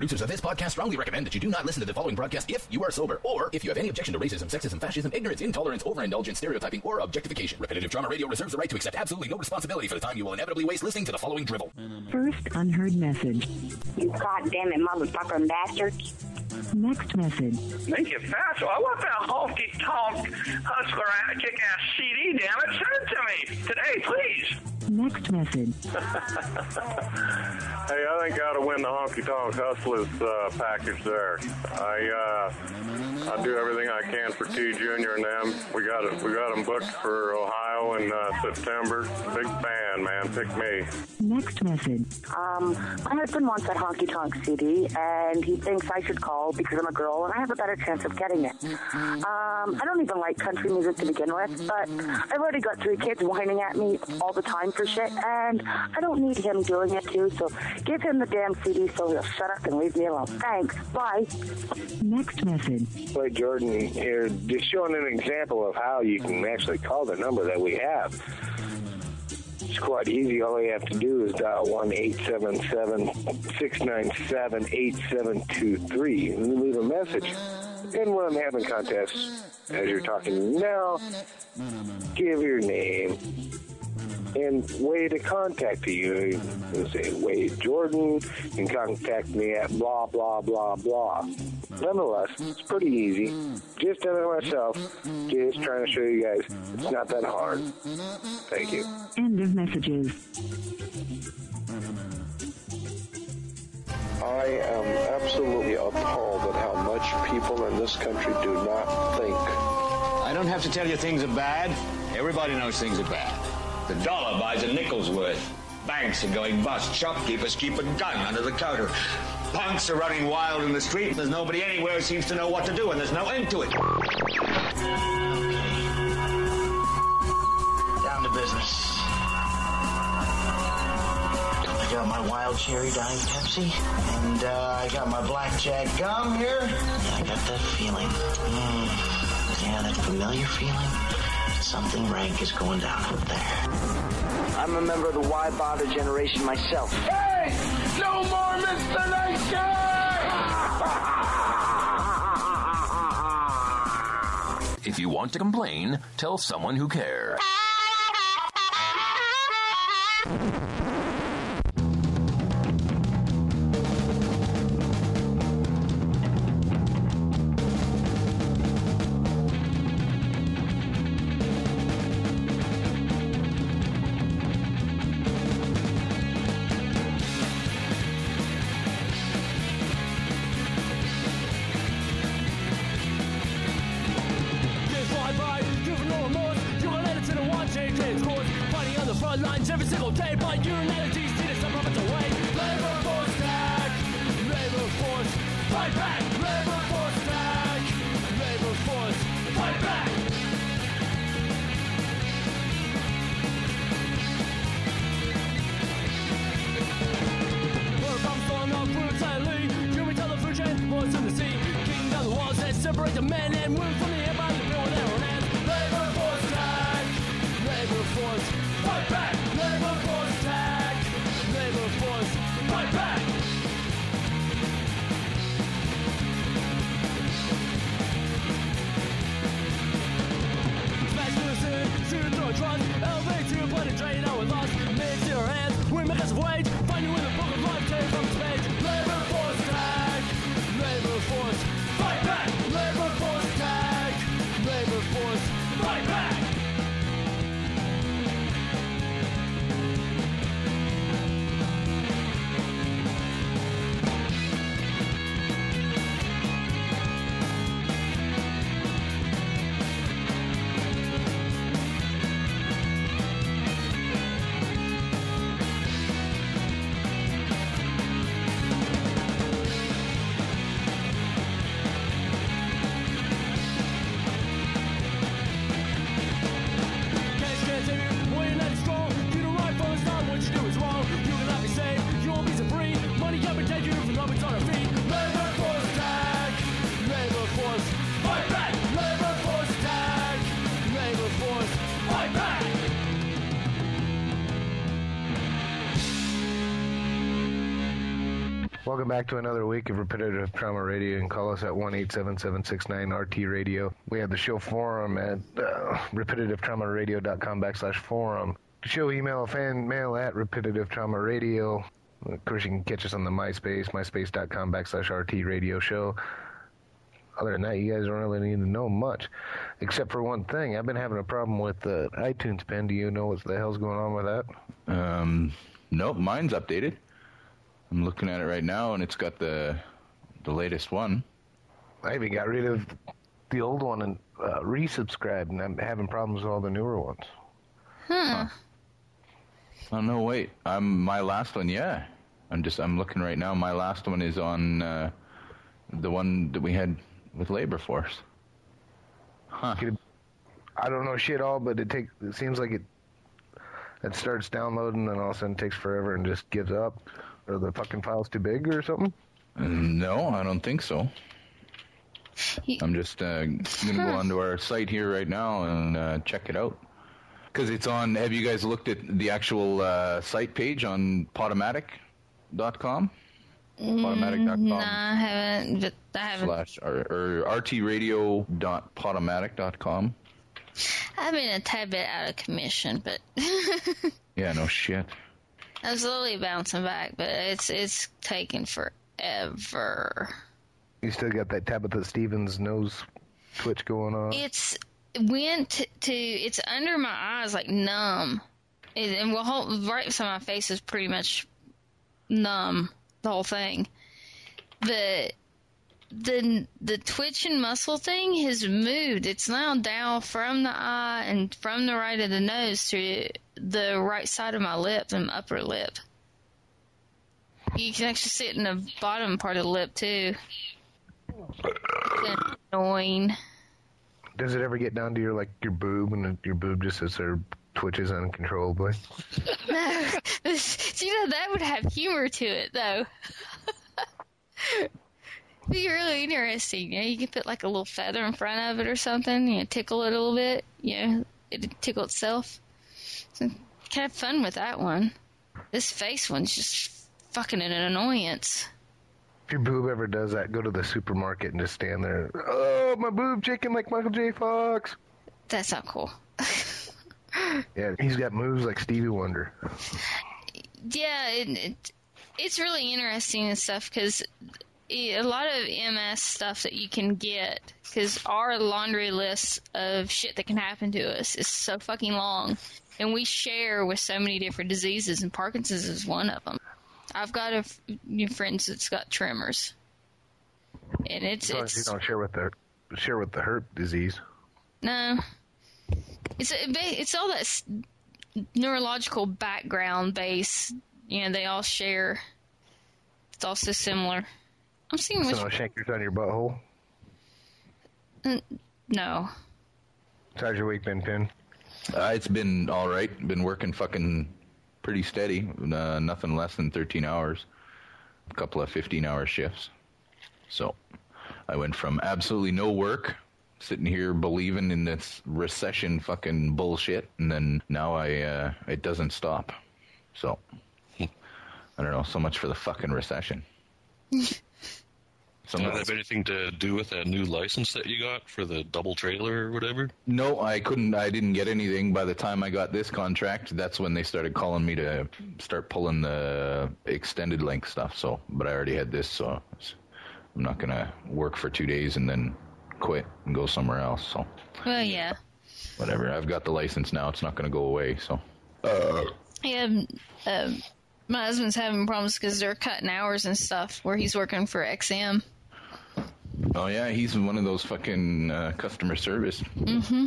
producers of this podcast strongly recommend that you do not listen to the following broadcast if you are sober, or if you have any objection to racism, sexism, fascism, ignorance, intolerance, overindulgence, stereotyping, or objectification. Repetitive Trauma Radio reserves the right to accept absolutely no responsibility for the time you will inevitably waste listening to the following drivel. First unheard message. You goddamn it, motherfucker bastard. Next message. Make it faster. I want that honky-tonk hustler kick-ass CD, damn it. Send it to me today, please. Next message. Hey, I think I ought to win the honky-tonk hustlers package there. I do everything I can for T Junior and them. We got them booked for Ohio in September. Big fan, man. Pick me. Next message. My husband wants that honky-tonk CD, and he thinks I should call because I'm a girl and I have a better chance of getting it. I don't even like country music to begin with, but I've already got 3 kids whining at me all the time for shit, and I don't need him doing it too, so give him the damn CD so he'll shut up and leave me alone. Thanks. Bye. Next message. Wait, Jordan here, just showing an example of how you can actually call the number that we have. It's quite easy. All you have to do is dial 1-877-697-8723 and leave a message. And when I'm having contests, as you're talking now, give your name and way to contact you. You say, Wade Jordan, you can contact me at blah, blah, blah, blah. Nonetheless, it's pretty easy. Just done it myself. Just trying to show you guys it's not that hard. Thank you. End of messages. I am absolutely appalled at how much people in this country do not think. I don't have to tell you things are bad. Everybody knows things are bad. The dollar buys a nickel's worth. Banks are going bust. Shopkeepers keep a gun under the counter. Punks are running wild in the street. There's nobody anywhere who seems to know what to do, and there's no end to it. Down to business. I got my wild cherry Diet Pepsi, and I got my blackjack gum here. I got that feeling. Yeah, that familiar feeling. Something rank is going down out there. I'm a member of the Why Bother generation myself. Hey! No more Mr. Nice Guy! If you want to complain, tell someone who cares. Lines every single day, but unity see this some of it away. Labor force tag, labor force, fight back. Labor force tag, labor force, fight back. Where I'm throwing off brutality, human television, voice in the sea, kicking down the walls that separate the men and women from the air by the build their own hands. Labor force tag, labor force. Fight back! Labor force tag! Labor force, fight back! Smash to the city, shoot through a trunk, elevate to a bloody drain, now we're lost. Mix to your hands, we make us wage, find you in the book of life, take from its page. Labor force tag! Labor force, fight back! Labor force tag! Labor force, fight back! Welcome back to another week of Repetitive Trauma Radio. You can call us at 1-877-669-RT-Radio. We have the show forum at repetitivetraumaradio.com/forum. The show email, fan mail at Repetitive Trauma Radio. Of course, you can catch us on the MySpace, myspace.com/RT-Radio show. Other than that, you guys don't really need to know much. Except for one thing. I've been having a problem with the iTunes pen. Do you know what the hell's going on with that? Nope, mine's updated. I'm looking at it right now, and it's got the latest one. I even got rid of the old one and resubscribed, and I'm having problems with all the newer ones. Huh. Oh, no, wait. My last one, yeah. I'm looking right now. My last one is on the one that we had with Labor Force. Huh. I don't know shit all, but it seems like it starts downloading, and all of a sudden it takes forever and just gives up. Are the fucking files too big or something? No, I don't think so. I'm just going to go onto our site here right now and check it out. Because it's on, have you guys looked at the actual site page on Podomatic.com? Podomatic.com? No, I haven't. But I haven't. Or rtradio.podomatic.com. I've been a tad bit out of commission, but... Yeah, no shit. I'm slowly bouncing back, but it's taking forever. You still got that Tabitha Stevens nose twitch going on? It's under my eyes, like numb. And right beside my face is pretty much numb, the whole thing. But the twitching muscle thing has moved. It's now down from the eye and from the right of the nose to the right side of my lip and upper lip. You can actually see it in the bottom part of the lip too. It's annoying. Does it ever get down to your boob, and your boob just sits there, twitches uncontrollably? No, that would have humor to it though. It'd be really interesting. You could put a little feather in front of it or something. Tickle it a little bit. It'd tickle itself. So, kind of fun with that one. This face one's just fucking an annoyance. If your boob ever does that, go to the supermarket and just stand there. Oh, my boob chicken like Michael J. Fox. That's not cool. Yeah, he's got moves like Stevie Wonder. Yeah, it's really interesting and stuff because a lot of MS stuff that you can get, because our laundry list of shit that can happen to us is so fucking long, and we share with so many different diseases, and Parkinson's is one of them. I've got a few friends that's got tremors, and it's you don't share with the herp disease. No, it's all that neurological background base. They all share. It's all so similar. I'm seeing which... So no shankers on your butthole? No. How's your week been, Pin? It's been all right. Been working fucking pretty steady. Nothing less than 13 hours. A couple of 15-hour shifts. So I went from absolutely no work, sitting here believing in this recession fucking bullshit, and then now it doesn't stop. So I don't know. So much for the fucking recession. Does that have anything to do with that new license that you got for the double trailer or whatever? No, I didn't get anything by the time I got this contract. That's when they started calling me to start pulling the extended length stuff. So, but I already had this, so I'm not going to work for 2 days and then quit and go somewhere else. So, well, yeah. Whatever. I've got the license now. It's not going to go away. So, yeah. My husband's having problems because they're cutting hours and stuff where he's working for XM. Oh, yeah, he's one of those fucking customer service. Mm-hmm.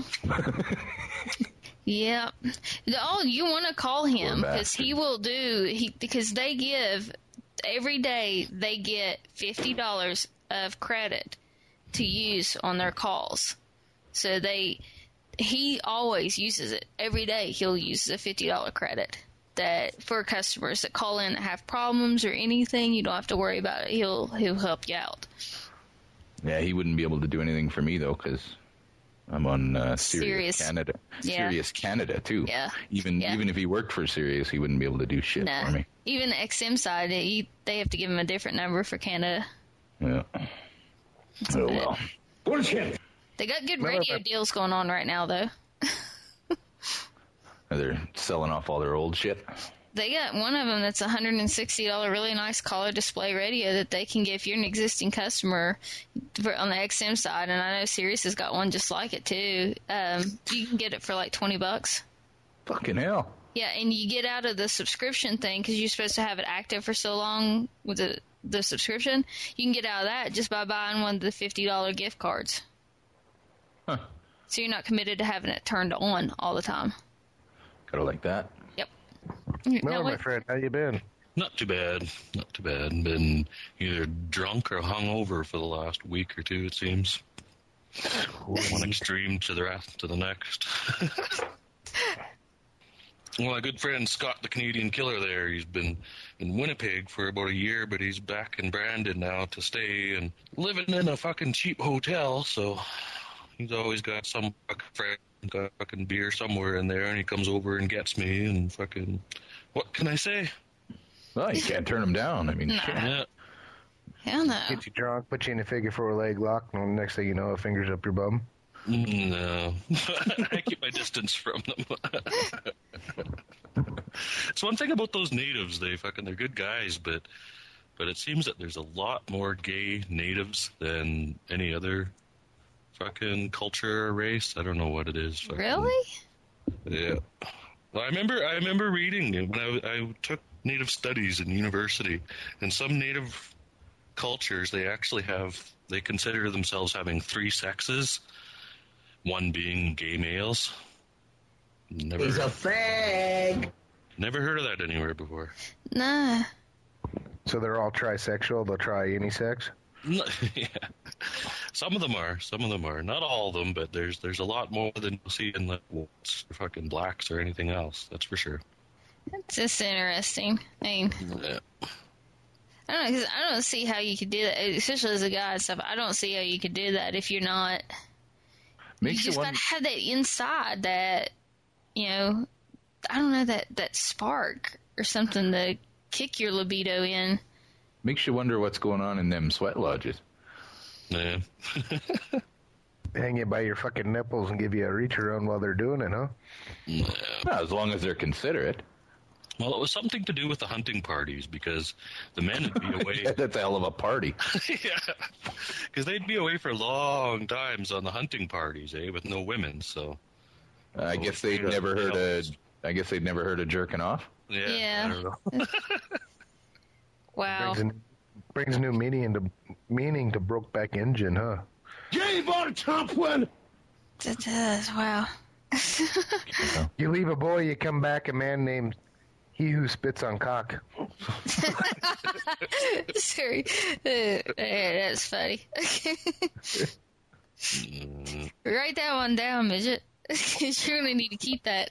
Yeah. Oh, you want to call him because he will because they give, every day they get $50 of credit to use on their calls. So he always uses it. Every day he'll use the $50 credit. That for customers that call in that have problems or anything, you don't have to worry about it. He'll help you out. Yeah, he wouldn't be able to do anything for me though, because I'm on Sirius Sirius. Canada. Yeah. Sirius Canada, too. Yeah. Even Yeah. if he worked for Sirius, he wouldn't be able to do shit Nah. for me. Even the XM side, they have to give him a different number for Canada. Yeah. Oh, well. Bullshit. They got good radio deals going on right now, though. They're selling off all their old shit. They got one of them that's $160 really nice color display radio that they can get if you're an existing customer on the XM side, and I know Sirius has got one just like it too. You can get it for like $20. Fucking hell. Yeah, and you get out of the subscription thing because you're supposed to have it active for so long with the subscription. You can get out of that just by buying one of the $50 gift cards. Huh. So you're not committed to having it turned on all the time. Gotta like that. Yep. Well, my friend, how you been? Not too bad. Not too bad. Been either drunk or hungover for the last week or two, it seems. One extreme to the next. Well, my good friend Scott, the Canadian Killer there, he's been in Winnipeg for about a year, but he's back in Brandon now to stay and living in a fucking cheap hotel, so he's always got some fucking friend, got fucking beer somewhere in there, and he comes over and gets me, and fucking, what can I say? Well, you can't turn him down. I mean, shit. Yeah. Hell no. Get you drunk, put you in a figure four leg lock, and the next thing you know, a finger's up your bum. No. I keep my distance from them. It's one thing about those natives, they're good guys, but it seems that there's a lot more gay natives than any other fucking culture or race. I don't know what it is. Really? Yeah. Well, I remember reading it when I took native studies in university, and some native cultures, they consider themselves having three sexes, one being gay males. He's a fag. Never heard of that anywhere before. Nah. So they're all trisexual. They'll try any sex. Yeah. Some of them are. Not all of them, but there's a lot more than you'll see in the whites or fucking blacks or anything else. That's for sure. It's just interesting. I mean, Yeah. I don't know, because I don't see how you could do that, especially as a guy and stuff. I don't see how you could do that if you're not. Makes you just got to have that inside that, I don't know, that spark or something to kick your libido in. Makes you wonder what's going on in them sweat lodges. Yeah. Hang you by your fucking nipples and give you a reach around while they're doing it, huh? Yeah. Well, as long as they're considerate. Well, it was something to do with the hunting parties because the men would be away. Yeah, that's a hell of a party. Yeah, because they'd be away for long times on the hunting parties, with no women. So I guess they'd never heard of jerking off. Yeah. Yeah. I don't know. Wow. Brings new meaning to Brokeback Engine, huh? Jay bought a top one. It does. Wow. You leave a boy, you come back a man named He Who Spits on Cock. Sorry. That's funny. Write that one down, midget. You're going to need to keep that.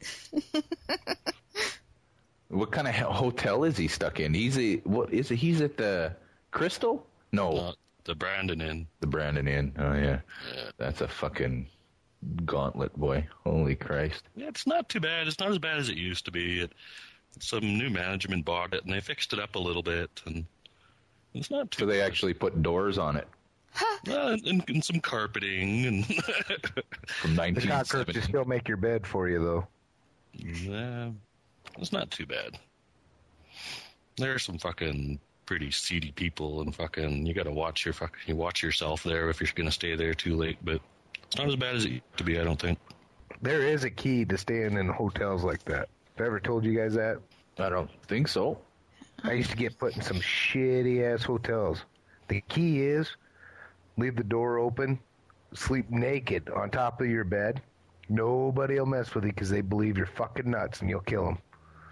What kind of hotel is he stuck in? He's at the Crystal? No. The Brandon Inn. The Brandon Inn. Oh, yeah. That's a fucking gauntlet, boy. Holy Christ. Yeah, it's not too bad. It's not as bad as it used to be. Some new management bought it, and they fixed it up a little bit, and it's not too So they actually put doors on it. And some carpeting. And From The cockroaches 1970. still make your bed for you, though. Yeah, it's not too bad. There are some fucking pretty seedy people, and fucking you got to watch yourself there if you're going to stay there too late. But it's not as bad as it used to be, I don't think. There is a key to staying in hotels like that. Have I ever told you guys that? I don't think so. I used to get put in some shitty-ass hotels. The key is, leave the door open, sleep naked on top of your bed. Nobody will mess with you because they believe you're fucking nuts and you'll kill them.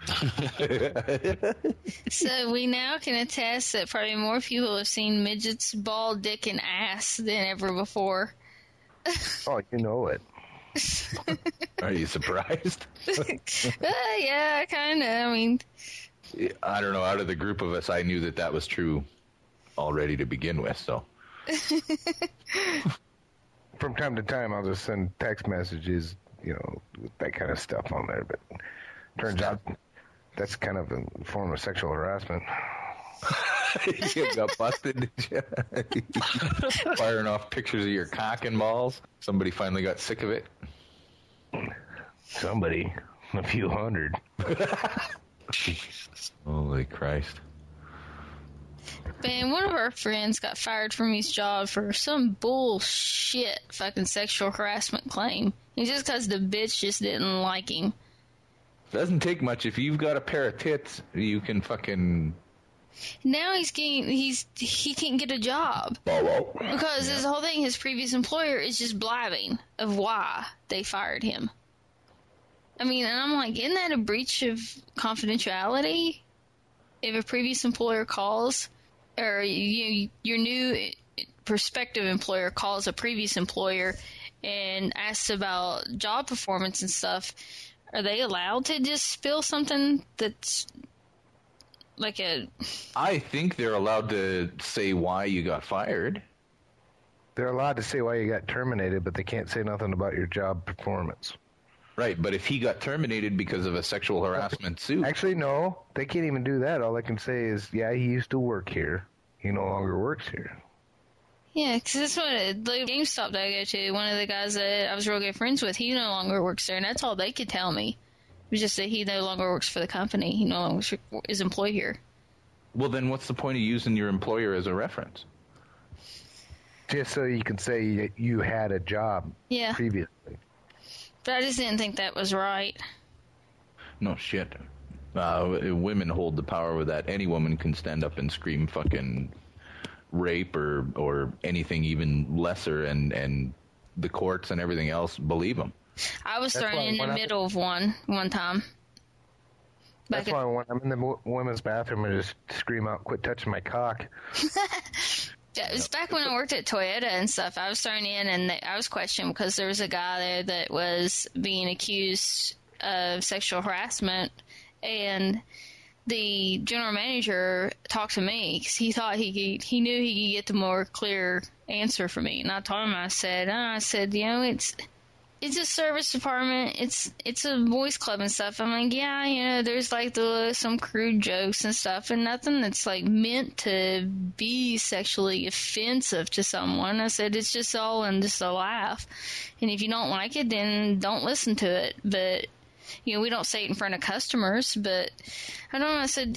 So we now can attest that probably more people have seen midgets, bald dick, and ass than ever before. Oh, you know it. Are you surprised? Yeah, kind of. I mean, I don't know. Out of the group of us, I knew that was true already to begin with, so. from time to time, I'll just send text messages, with that kind of stuff on there. But turns out that's kind of a form of sexual harassment. You got busted, did you? Firing off pictures of your cock and balls. Somebody finally got sick of it. Somebody. A few hundred. Jesus. Holy Christ. Man, one of our friends got fired from his job for some bullshit fucking sexual harassment claim. And just because the bitch just didn't like him. Doesn't take much. If you've got a pair of tits, you can fucking... Now he can't get a job. Because his whole thing, his previous employer is just blabbing of why they fired him. I mean, and I'm like, isn't that a breach of confidentiality? If a previous employer calls, or your new prospective employer calls a previous employer and asks about job performance and stuff, are they allowed to just spill something that's like a... I think they're allowed to say why you got fired. They're allowed to say why you got terminated, but they can't say nothing about your job performance. Right, but if he got terminated because of a sexual harassment suit... Actually, no. They can't even do that. All they can say is, yeah, he used to work here. He no longer works here. Yeah, because that's what the GameStop that I go to, one of the guys that I was real good friends with, he no longer works there, and that's all they could tell me. It was just that he no longer works for the company. He no longer is employed here. Well, then what's the point of using your employer as a reference? Just so you can say you had a job previously. But I just didn't think that was right. No shit. Women hold the power with that. Any woman can stand up and scream fucking rape or anything even lesser, and the courts and everything else believe them. I was thrown in the middle of one time. That's why when I'm in the women's bathroom, I just scream out, "Quit touching my cock." Yeah, it was back when I worked at Toyota and stuff. I was thrown in and I was questioned because there was a guy there that was being accused of sexual harassment, and the general manager talked to me because he thought he knew he could get the more clear answer for me. And I told him, I said, it's a service department. It's a boys club and stuff. I'm like, yeah, there's like some crude jokes and stuff, and nothing that's like meant to be sexually offensive to someone. I said it's just all in just a laugh, and if you don't like it, then don't listen to it. But we don't say it in front of customers. But I don't know. I said,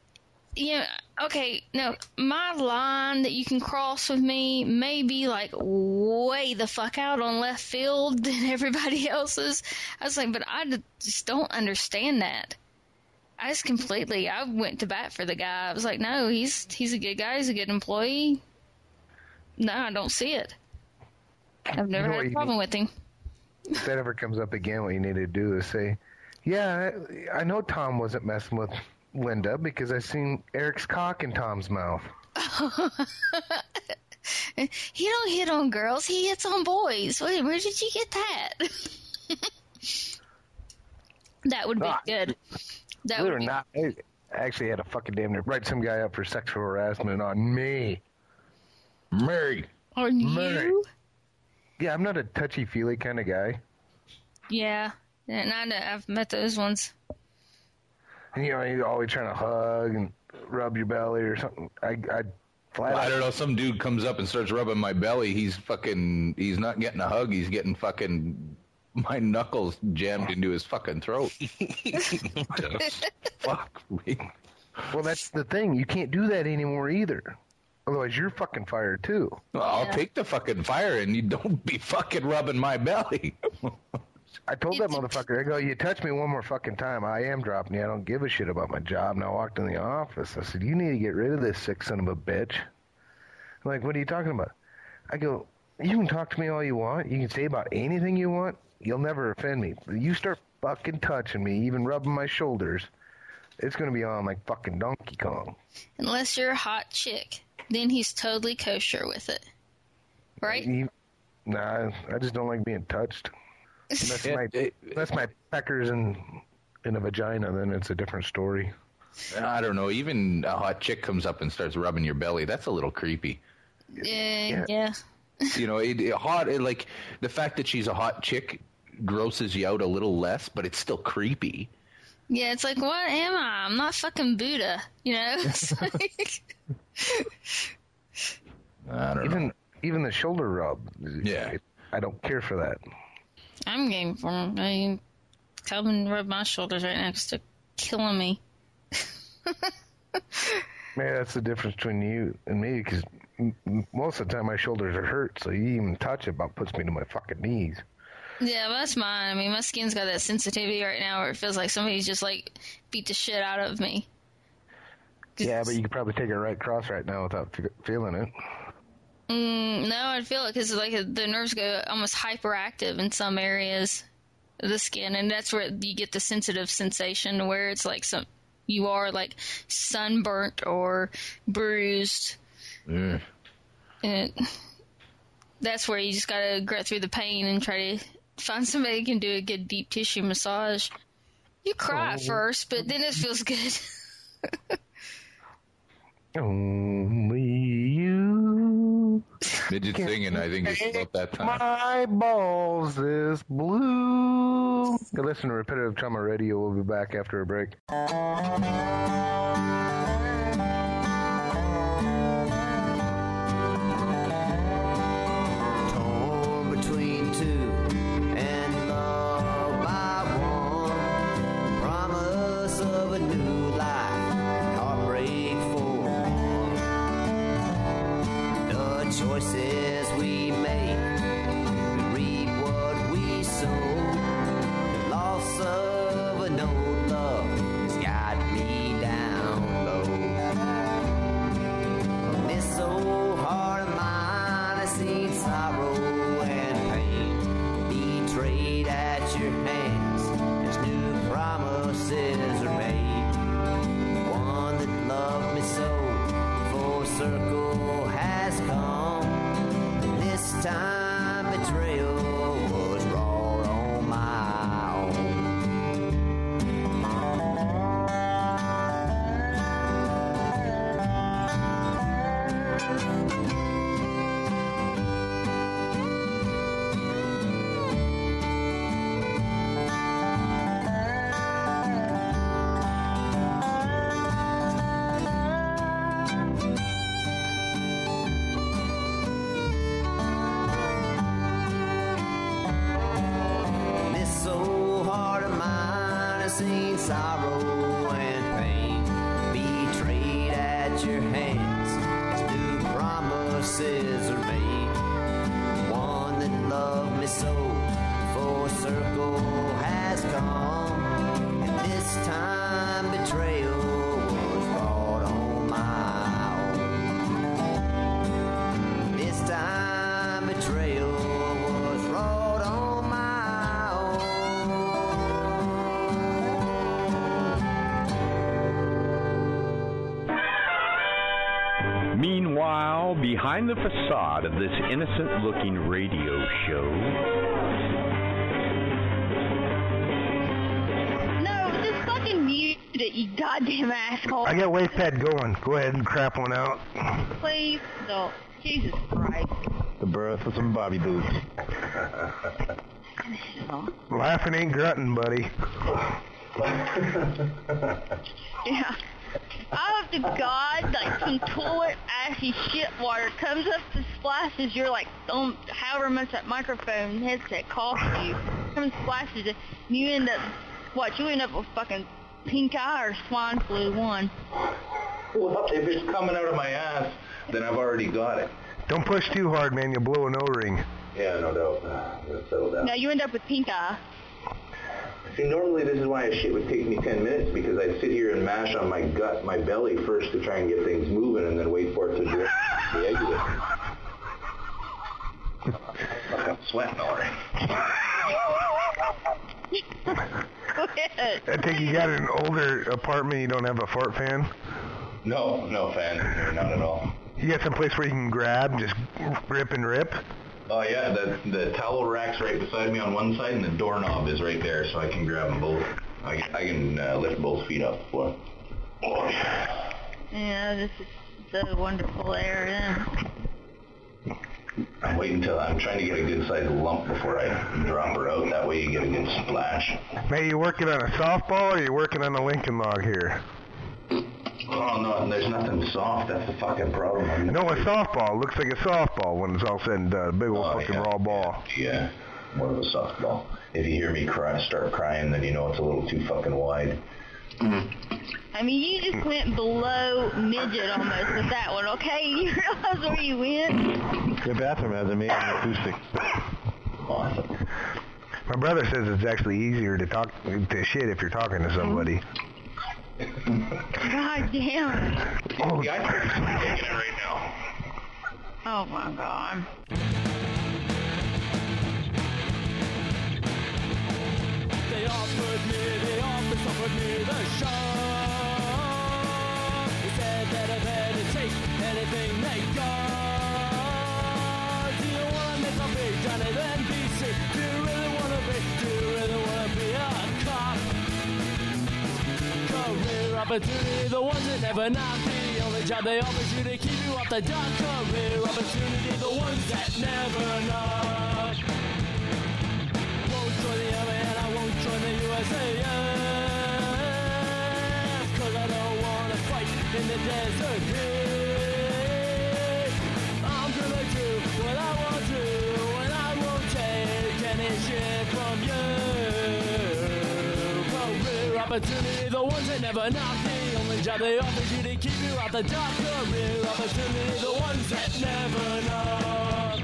okay, no, my line that you can cross with me may be like way the fuck out on left field than everybody else's. I was like, but I just don't understand that. I went to bat for the guy. I was like, no, he's a good guy. He's a good employee. No, I don't see it. I've never had a problem with him. If that ever comes up again, what you need to do is say, yeah, I know Tom wasn't messing with Linda because I seen Eric's cock in Tom's mouth. He don't hit on girls, he hits on boys. Wait, where did you get that? That would be good. Believe it or not, I actually had a fucking damn near write some guy up for sexual harassment on me. Mary. On you? Yeah, I'm not a touchy-feely kind of guy. Yeah, and I've met those ones. And, you're always trying to hug and rub your belly or something. I don't know. Some dude comes up and starts rubbing my belly. He's not getting a hug. He's getting fucking my knuckles jammed into his fucking throat. Fuck me. Well, that's the thing. You can't do that anymore either. Otherwise, you're fucking fired too. Well, I'll take the fucking fire, and you don't be fucking rubbing my belly. I told that motherfucker, I go, you touch me one more fucking time, I am dropping you. I don't give a shit about my job. And I walked in the office. I said, you need to get rid of this sick son of a bitch. I'm like, what are you talking about? I go, you can talk to me all you want. You can say about anything you want. You'll never offend me. But you start fucking touching me, even rubbing my shoulders, it's going to be on like fucking Donkey Kong. Unless you're a hot chick. Then he's totally kosher with it. Right? Nah, I just don't like being touched. Unless my pecker's in a vagina, then it's a different story. I don't know. Even a hot chick comes up and starts rubbing your belly. That's a little creepy. Yeah. You know, like the fact that she's a hot chick grosses you out a little less, but it's still creepy. Yeah, it's like, what am I? I'm not fucking Buddha, you know? It's like... I don't know. Even the shoulder rub. Yeah. I don't care for that. I'm game for him. I mean, come and rub my shoulders right next to killing me. Man, that's the difference between you and me, because most of the time my shoulders are hurt, so you even touch it about puts me to my fucking knees. Yeah, well, that's mine. I mean, my skin's got that sensitivity right now where it feels like somebody's just, like, beat the shit out of me. Yeah, but you could probably take it right across right now without feeling it. No, I'd feel it because, like, the nerves go almost hyperactive in some areas of the skin, and that's where you get the sensitive sensation where it's like you are, like, sunburnt or bruised. Mm. And that's where you just gotta grit through the pain and try to find somebody who can do a good deep tissue massage. You cry at first, but then it feels good. Only you. Midget singing, I think it's about that time. My balls is blue. You listen to Repetitive Trauma Radio. We'll be back after a break. Torn between two and loved by one. Promise of a new life, heartbreak for one. The choices we make, we reap what we sow. The loss of an old love has got me down low. On this old heart of mine, I seen sorrow and pain, betrayed at your hands as new promises are made. One that loved me so, full circle has come, and this time betrayal was wrought on my own. This old heart of mine has seen sorrow and pain, betrayed at your hands as new promises are made. One that loved me so, full circle has come, and this time betrayal was brought on my own. This time betrayal was wrought on my Meanwhile, behind the facade of this innocent-looking radio show, No, just fucking mute it, you goddamn asshole. I got WavePad going. Go ahead and crap one out. Please don't. Jesus Christ. The birth of some Bobby boots. Laughing ain't grunting, buddy. Yeah. Out of God, like some toilet assy shit water comes up and splashes your like however much that microphone headset costs you. Comes splashes it, and you end up with fucking pink eye or swine flu one. Well, if it's coming out of my ass, then I've already got it. Don't push too hard, man. You'll blow an O-ring. Yeah, no doubt. Let's settle down. Now you end up with pink eye. See, normally this is why a shit would take me 10 minutes, because I'd sit here and mash on my gut, my belly first to try and get things moving, and then wait for it to drip the exit. I'm sweating already. I think you got an older apartment, you don't have a fart fan? No fan in here, not at all. You got some place where you can grab, just rip and rip? Oh yeah, the towel rack's right beside me on one side, and the doorknob is right there, so I can grab them both. I can lift both feet off the floor. Oh, yeah. Yeah, this is so wonderful air then. I'm waiting I'm trying to get a good sized lump before I drop her out. That way you get a good splash. Hey, you working on a softball or you working on a Lincoln log here? Oh, no, there's nothing soft. That's the fucking problem. No, a softball looks like a softball when it's all said and done. Big old fucking raw ball. Yeah, more of a softball. If you hear me start crying, then you know it's a little too fucking wide. I mean, you just went below midget almost with that one, okay? You realize where you went? Your bathroom has amazing acoustics. Awesome. My brother says it's actually easier to talk to shit if you're talking to somebody. God damn. Oh, yeah, I'm taking it right now. Oh my God. They offered me the shot. They said that I better take anything they got. Do you wanna make a big Johnny then BC? Do you really wanna be a cop? Career opportunity, the ones that never knock. The only job they offer is you to keep you off the dock. Career opportunity, the ones that never knock. Won't join the army and I won't join the USAF, 'cause I don't wanna fight in the desert heat. I'm gonna do what I want to, and I won't take any shit from you. Career opportunity, the ones that never knock. The only job they offer is you to keep you out the dark. Career opportunity, the ones that never knock.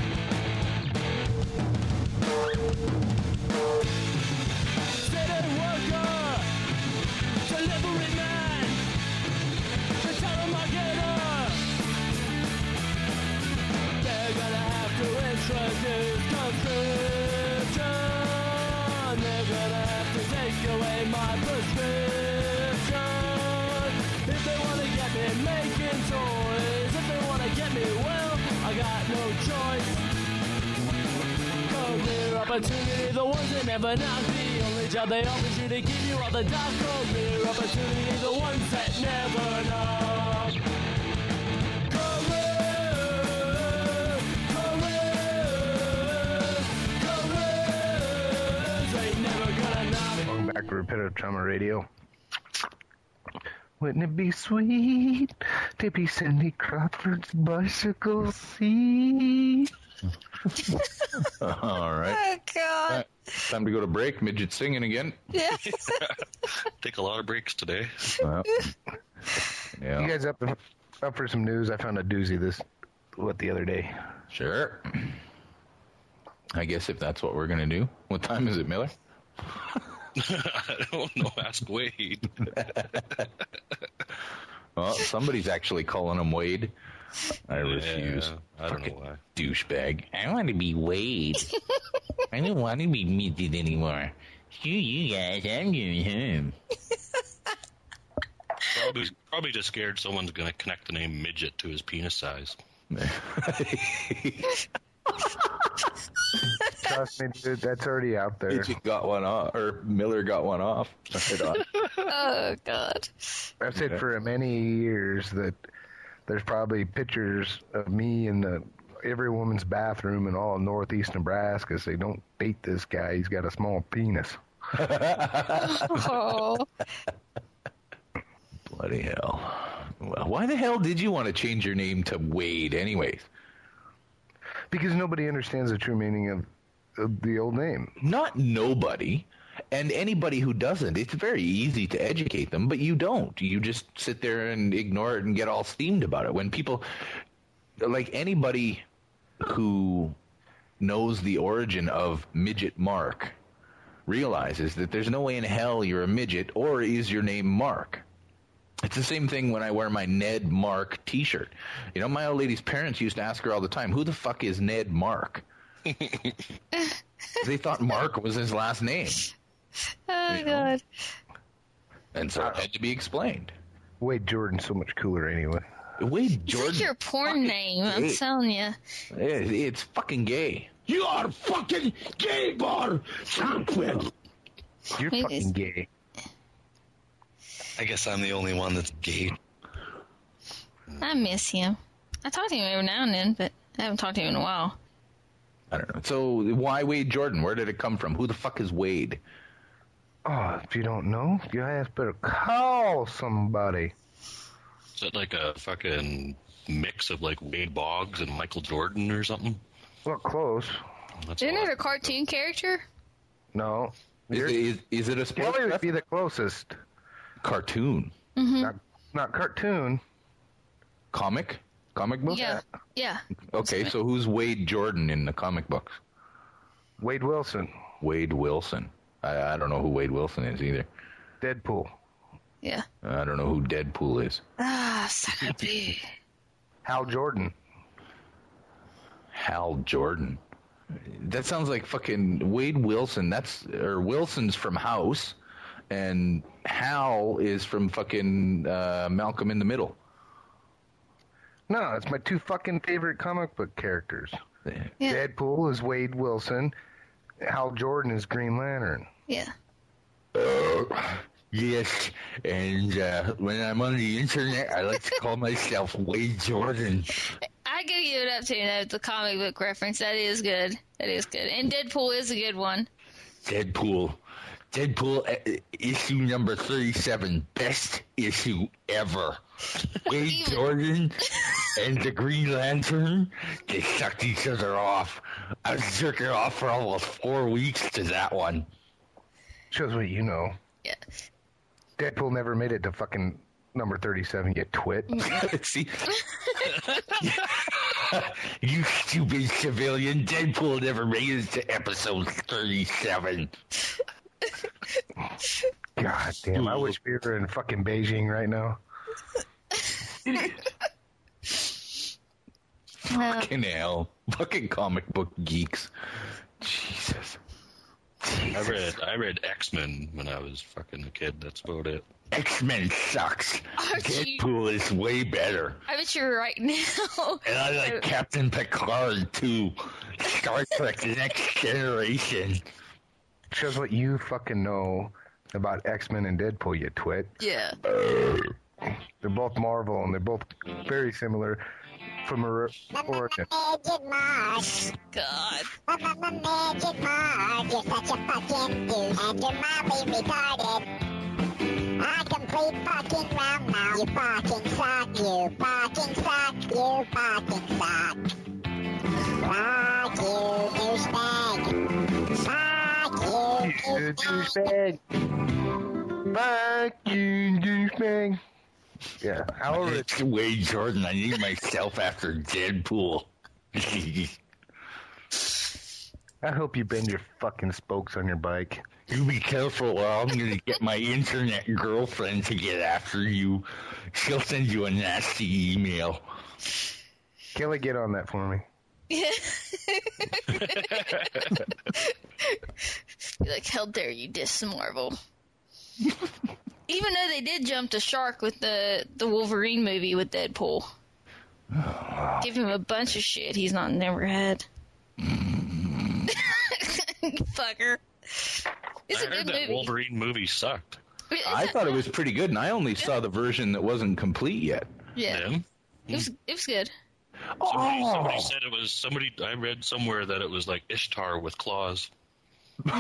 City worker, delivery man, the telemarketer. They're gonna have to introduce conscription. They're gonna have to take away my prescription. If they wanna get me making toys, if they wanna get me, well, I got no choice. Career opportunity, the ones that never knock. The only job they offer is you to keep you off the dock. Career opportunity, the ones that never knock. Careers ain't never gonna knock. Welcome back to Repetitive Trauma Radio. Wouldn't it be sweet to be Cindy Crawford's bicycle seat? All right. Oh, God. Time to go to break. Midget singing again. Yeah. Take a lot of breaks today. Well, yeah. You guys up for some news? I found a doozy the other day. Sure. I guess if that's what we're going to do. What time is it, Miller? I don't know. Ask Wade. Well, somebody's actually calling him Wade. I refuse. I don't know why. Douchebag. I want to be Wade. I don't want to be midget anymore. Screw you guys. I'm going home. Probably just scared someone's going to connect the name midget to his penis size. Trust me, dude, that's already out there. Midget got one off, or Miller got one off. Oh, God. I've said for many years that there's probably pictures of me in every woman's bathroom in all of northeast Nebraska. Say, don't date this guy. He's got a small penis. Oh. Bloody hell. Well, why the hell did you want to change your name to Wade anyways? Because nobody understands the true meaning of the old name. Not nobody. And anybody who doesn't, it's very easy to educate them, but you don't. You just sit there and ignore it and get all steamed about it. When people, like anybody who knows the origin of Midget Mark, realizes that there's no way in hell you're a midget, or is your name Mark. It's the same thing when I wear my Ned Mark t-shirt. You know, my old lady's parents used to ask her all the time, who the fuck is Ned Mark? They thought Mark was his last name. Oh, God. And so it had to be explained. Wade Jordan's so much cooler anyway. Wade It's Jordan. like your porn name, I'm gay. telling you. It's fucking gay. You are fucking gay, bar. You're fucking gay. I guess I'm the only one that's gay. I miss him. I talk to him every now and then, but I haven't talked to him in a while. I don't know. So why Wade Jordan? Where did it come from? Who the fuck is Wade? Oh, if you don't know, you guys better call somebody. Is that like a fucking mix of like Wade Boggs and Michael Jordan or something? Well, close. Isn't it a cartoon character? No. Is it a sports? Kelly would be the closest. Cartoon. Mm-hmm. Not cartoon. Comic book? Yeah. Okay, so who's Wade Jordan in the comic books? Wade Wilson. Wade Wilson. I don't know who Wade Wilson is either. Deadpool. Yeah. I don't know who Deadpool is. Son of a... Hal Jordan. Hal Jordan. That sounds like fucking Wade Wilson. Wilson's from House, and Hal is from fucking Malcolm in the Middle. No, it's my two fucking favorite comic book characters. Yeah. Deadpool is Wade Wilson. Hal Jordan is Green Lantern. Yeah. Yes, and when I'm on the internet, I like to call myself Wade Jordan. I gotta give it up to you, the comic book reference. That is good. And Deadpool is a good one. Deadpool, issue number 37, best issue ever. Wade Jordan and the Green Lantern, they sucked each other off. I was jerking off for almost 4 weeks to that one. Shows what you know. Yeah. Deadpool never made it to fucking number 37, you twit. See? You stupid civilian. Deadpool never made it to episode 37. God damn, I wish we were in fucking Beijing right now. Fucking hell. Fucking comic book geeks. Jesus. I read X-Men when I was fucking a kid. That's about it. X-Men sucks. Deadpool is way better. I bet you're right now. And I like Captain Picard, too. Star Trek The Next Generation. Shows what you fucking know about X-Men and Deadpool, you twit. Yeah. They're both Marvel, and they're both very similar from origin. God. Magic Mark, you're such a fucking douche, and your mommy retarded. I complete fucking round now. You fucking suck, you fucking suck, you fucking suck. Fuck you, douchebag. Fuck you, douchebag. Fuck you, douchebag. Yeah, however, it's Wade Jordan. I need myself after Deadpool. I hope you bend your fucking spokes on your bike. You be careful, or I'm going to get my internet girlfriend to get after you. She'll send you a nasty email. Kelly, get on that for me. Yeah. You're like, how dare you diss Marvel? Even though they did jump the shark with the Wolverine movie with Deadpool. Give him a bunch of shit he's never had. Fucker. It's I heard that Wolverine movie sucked. I thought it was pretty good, and I only saw the version that wasn't complete yet. Yeah. It was good. Somebody said it was I read somewhere that it was like Ishtar with claws. No,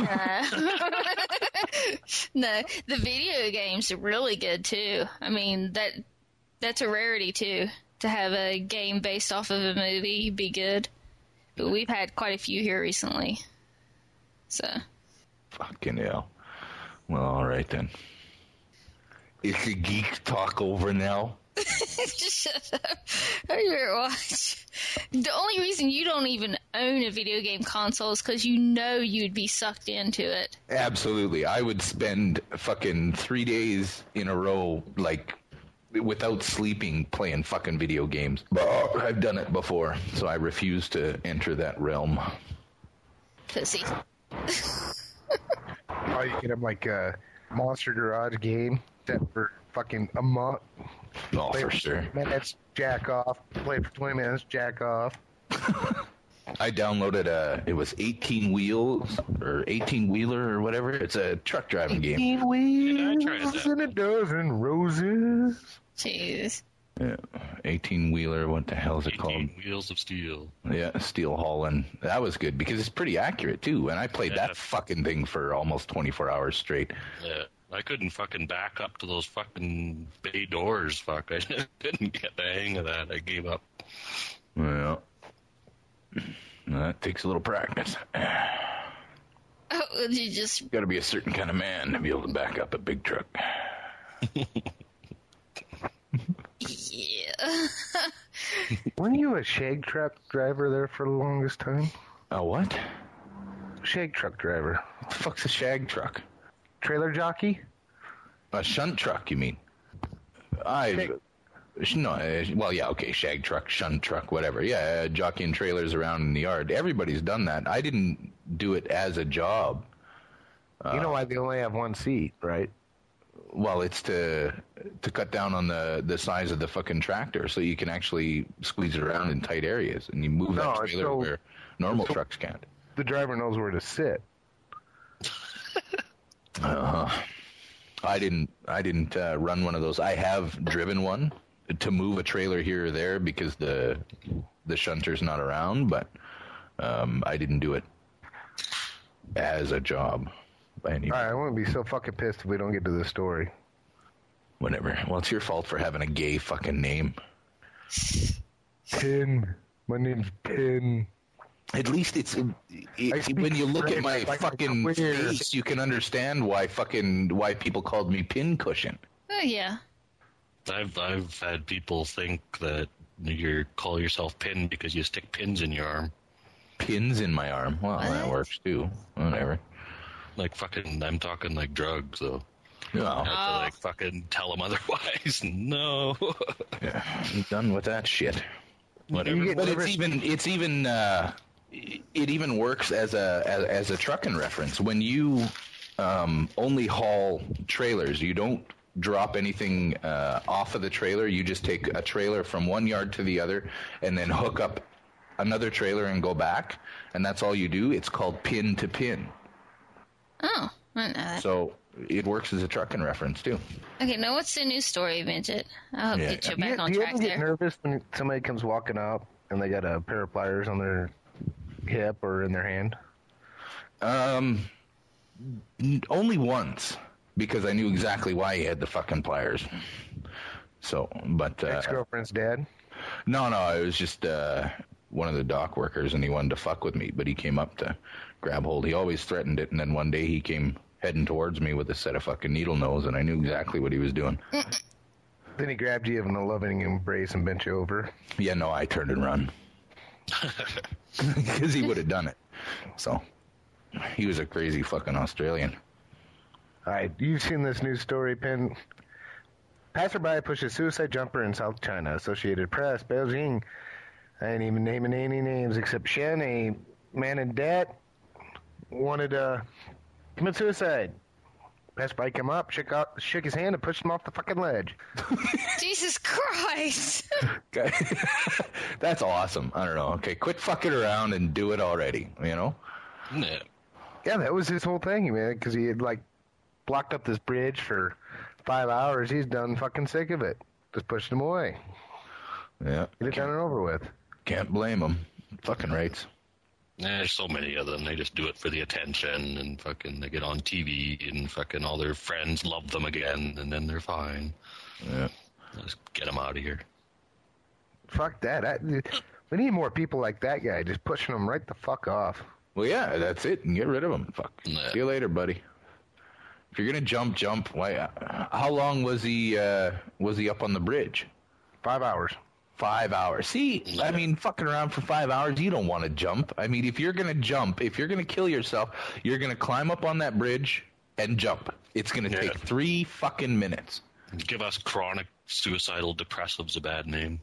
the video games are really good too. I mean, that's a rarity too, to have a game based off of a movie be good. But we've had quite a few here recently. So. Fucking hell. Well, all right then. Is the geek talk over now? Just shut up. I better watch. The only reason you don't even own a video game console is because you know you'd be sucked into it. Absolutely. I would spend fucking 3 days in a row, like, without sleeping, playing fucking video games. But I've done it before, so I refuse to enter that realm. Pussy. Oh, you get them like a Monster Garage game set for fucking a month. Oh, for sure. Minutes, jack off. Play for 20 minutes, jack off. I downloaded it was 18 wheels or 18 wheeler or whatever. It's a truck driving game. 18 wheels and a dozen roses. Jeez. Yeah, 18-wheeler. What the hell is it called? Wheels of Steel. Yeah, Steel Holland. That was good because it's pretty accurate too. And I played that fucking thing for almost 24 hours straight. Yeah, I couldn't fucking back up to those fucking bay doors. Fuck, I couldn't get the hang of that. I gave up. Well, that takes a little practice. Oh, you just got to be a certain kind of man to be able to back up a big truck. Yeah. Weren't you a shag truck driver there for the longest time? A what? Shag truck driver. What the fuck's a shag truck? Trailer jockey? A shunt truck, you mean? Well, yeah, okay, shag truck, shunt truck, whatever. Yeah, jockeying trailers around in the yard. Everybody's done that. I didn't do it as a job. You know why they only have one seat, right? Well, it's to cut down on the size of the fucking tractor so you can actually squeeze it around in tight areas and you move that trailer where normal trucks can't. The driver knows where to sit. I didn't run one of those. I have driven one to move a trailer here or there because the shunter's not around, but I didn't do it as a job. Alright, I won't be so fucking pissed if we don't get to this story. Whatever. Well, it's your fault for having a gay fucking name. Pin. My name's Pin. At least it's when you look at my fucking face, you can understand why people called me Pin Cushion. Oh yeah. I've had people think that you call yourself Pin because you stick pins in your arm. Pins in my arm? Well, that works too. Whatever. Like fucking, I'm talking like drugs, though. No. I have to like fucking tell them otherwise. No. Yeah, I'm done with that shit. Whatever. But it even works as a trucking reference. When you only haul trailers, you don't drop anything off of the trailer. You just take a trailer from one yard to the other and then hook up another trailer and go back, and that's all you do. It's called pin to pin. Oh, I didn't know that. So it works as a trucking reference too. Okay, now what's the new story, Midget? I'll get you back on do you track ever get there. nervous when somebody comes walking up and they got a pair of pliers on their hip or in their hand? Only once, because I knew exactly why he had the fucking pliers. So, but ex-girlfriend's dad? No, it was just one of the dock workers, and he wanted to fuck with me, but he came up to grab hold. He always threatened it, and then one day he came heading towards me with a set of fucking needle nose, and I knew exactly what he was doing. Then he grabbed you in a loving embrace and bent you over. Yeah, no, I turned and run. Because he would have done it. So, he was a crazy fucking Australian. All right, you've seen this news story, Pin. Passerby pushes suicide jumper in South China. Associated Press, Beijing. I ain't even naming any names except Shen, a man in debt, wanted to commit suicide. Passerby came up, shook his hand, and pushed him off the fucking ledge. Jesus Christ! Okay. That's awesome. I don't know. Okay, quit fucking around and do it already, you know? Yeah. Yeah, that was his whole thing, man, because he had, blocked up this bridge for 5 hours. He's done fucking sick of it. Just pushed him away. Yeah. Get it done and over with. Can't blame him. Fucking rights. There's so many of them. They just do it for the attention, and fucking they get on TV, and fucking all their friends love them again, and then they're fine. Yeah. Just get them out of here. Fuck that. We need more people like that guy, just pushing them right the fuck off. Well, yeah, that's it. And get rid of him. Fuck. Yeah. See you later, buddy. If you're gonna jump. Why? How long was he up on the bridge? 5 hours. 5 hours. See, I mean, fucking around for 5 hours, you don't want to jump. I mean, if you're going to jump, if you're going to kill yourself, you're going to climb up on that bridge and jump. It's going to take 3 fucking minutes. Give us chronic suicidal depressives a bad name.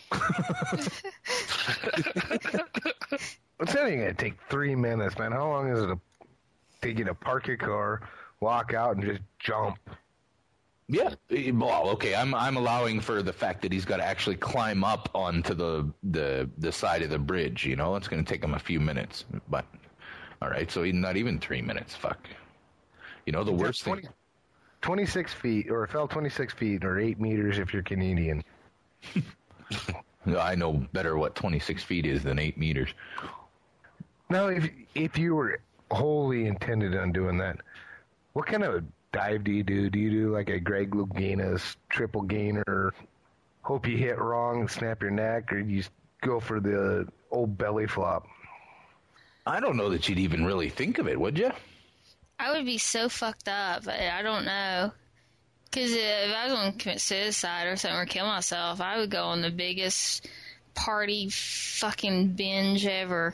It's only going to take 3 minutes, man. How long is it to take you to park your car, walk out, and just jump? Yeah, well, okay. I'm allowing for the fact that he's got to actually climb up onto the side of the bridge. You know, it's going to take him a few minutes. But all right, so not even 3 minutes. Fuck. You know, the worst thing. 26 feet, or it fell 26 feet, or 8 meters if you're Canadian. I know better what 26 feet is than 8 meters. Now, if you were wholly intended on doing that, what kind of dive do you do? Do you do like a Greg Louganis triple gainer, hope you hit wrong and snap your neck, or you just go for the old belly flop? I don't know that you'd even really think of it, would you? I would be so fucked up. I don't know. Because if I was going to commit suicide or something or kill myself, I would go on the biggest party fucking binge ever.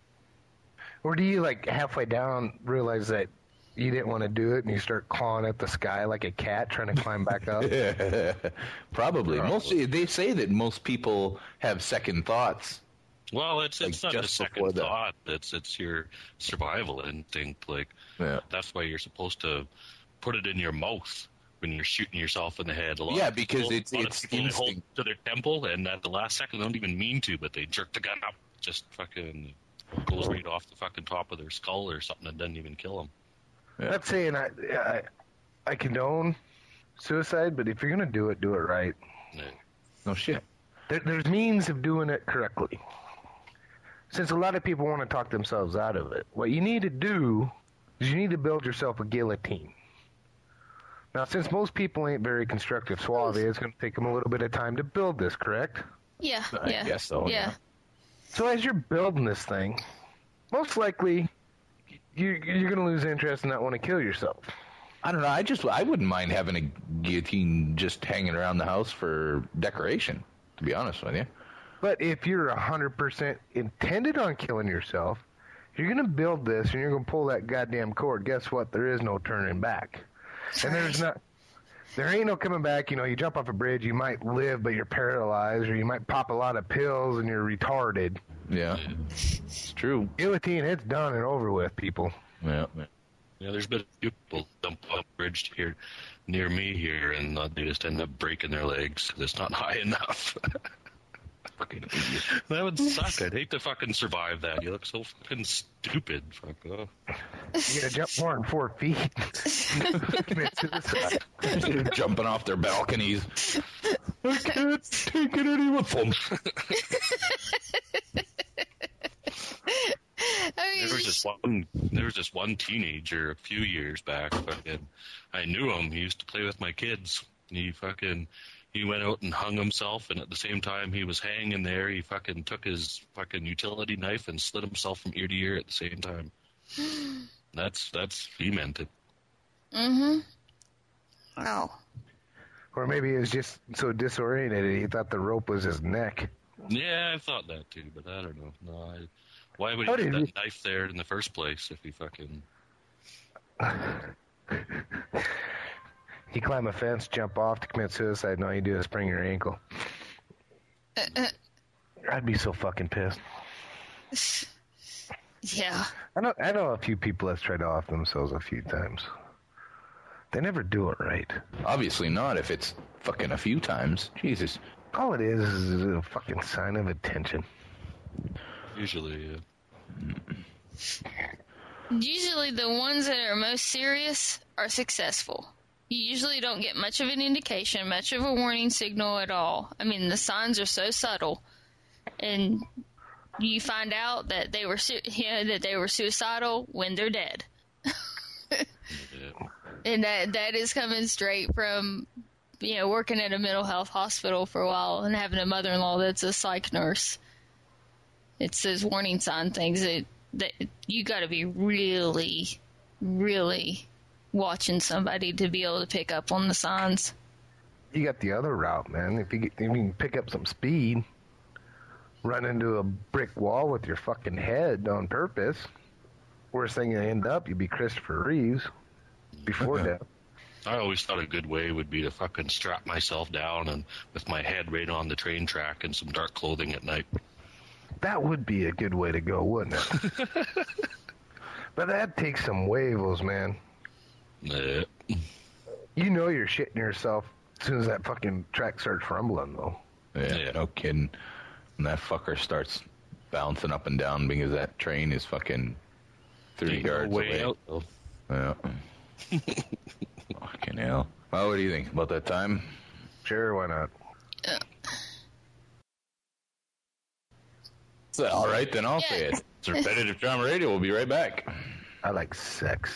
Or do you, like, halfway down realize that you didn't want to do it and you start clawing at the sky like a cat trying to climb back up? Probably. Mostly, they say that most people have second thoughts. Well, it's Like, not a just second before that. thought. It's your survival instinct. Like, that's why you're supposed to put it in your mouth when you're shooting yourself in the head. A lot Yeah, of because people, it's a lot of people hold instinct. to their temple, and at the last second, they don't even mean to, but they jerk the gun up, just fucking goes right off the fucking top of their skull or something, and doesn't even kill them. Not saying I condone suicide, but if you're going to do it right. No shit. There's means of doing it correctly. Since a lot of people want to talk themselves out of it, what you need to do is you need to build yourself a guillotine. Now, since most people ain't very constructive suave, it's going to take them a little bit of time to build this, correct? Yeah, I guess so, yeah. So as you're building this thing, most likely you're going to lose interest and not want to kill yourself. I don't know. I wouldn't mind having a guillotine just hanging around the house for decoration, to be honest with you. But if you're 100% intended on killing yourself, you're going to build this and you're going to pull that goddamn cord. Guess what? There is no turning back. And there ain't no coming back. You know, you jump off a bridge, you might live, but you're paralyzed, or you might pop a lot of pills and you're retarded. Yeah, it's true. Guillotine, it's done and over with, people. Yeah. Yeah, there's been people dump off a bridge here near me here, and they just end up breaking their legs 'cause it's not high enough. Fucking idiot. That would suck. I'd hate to fucking survive that. You look so fucking stupid. Fuck off. You gotta jump more than 4 feet. Commit suicide. Jumping off their balconies. I can't take it any with them. There was this one teenager a few years back. Fucking, I knew him. He used to play with my kids. He went out and hung himself, and at the same time he was hanging there, he fucking took his fucking utility knife and slit himself from ear to ear at the same time. He meant it. Mm-hmm. Wow. Or maybe he was just so disoriented he thought the rope was his neck. Yeah, I thought that too, but I don't know. No, why would he put that knife there in the first place if he fucking... You climb a fence, jump off to commit suicide, and all you do is sprain your ankle. I'd be so fucking pissed. Yeah. I know a few people that's tried to off themselves a few times. They never do it right. Obviously not if it's fucking a few times. Jesus. All it is a fucking sign of attention. Usually, Usually the ones that are most serious are successful. You usually don't get much of an indication, much of a warning signal at all. I mean, the signs are so subtle, and you find out that they were suicidal when they're dead. And that is coming straight from, working at a mental health hospital for a while and having a mother-in-law that's a psych nurse. It's those warning sign things that you got to be really, really watching somebody to be able to pick up on the signs. You got the other route, man. If you can pick up some speed, run into a brick wall with your fucking head on purpose, worst thing you end up, you'd be Christopher Reeves before death. I always thought a good way would be to fucking strap myself down and with my head right on the train track and some dark clothing at night. That would be a good way to go, wouldn't it? But that takes some huevos, man. Yeah. You know you're shitting yourself as soon as that fucking track starts rumbling, though. Yeah, no kidding. And that fucker starts bouncing up and down because that train is fucking 30 yards away. Out, though. Yeah. Fucking hell. Well, what do you think about that time? Sure, why not? So, all right, then I'll say it. It's Repetitive Trauma Radio. We'll be right back. I like sex.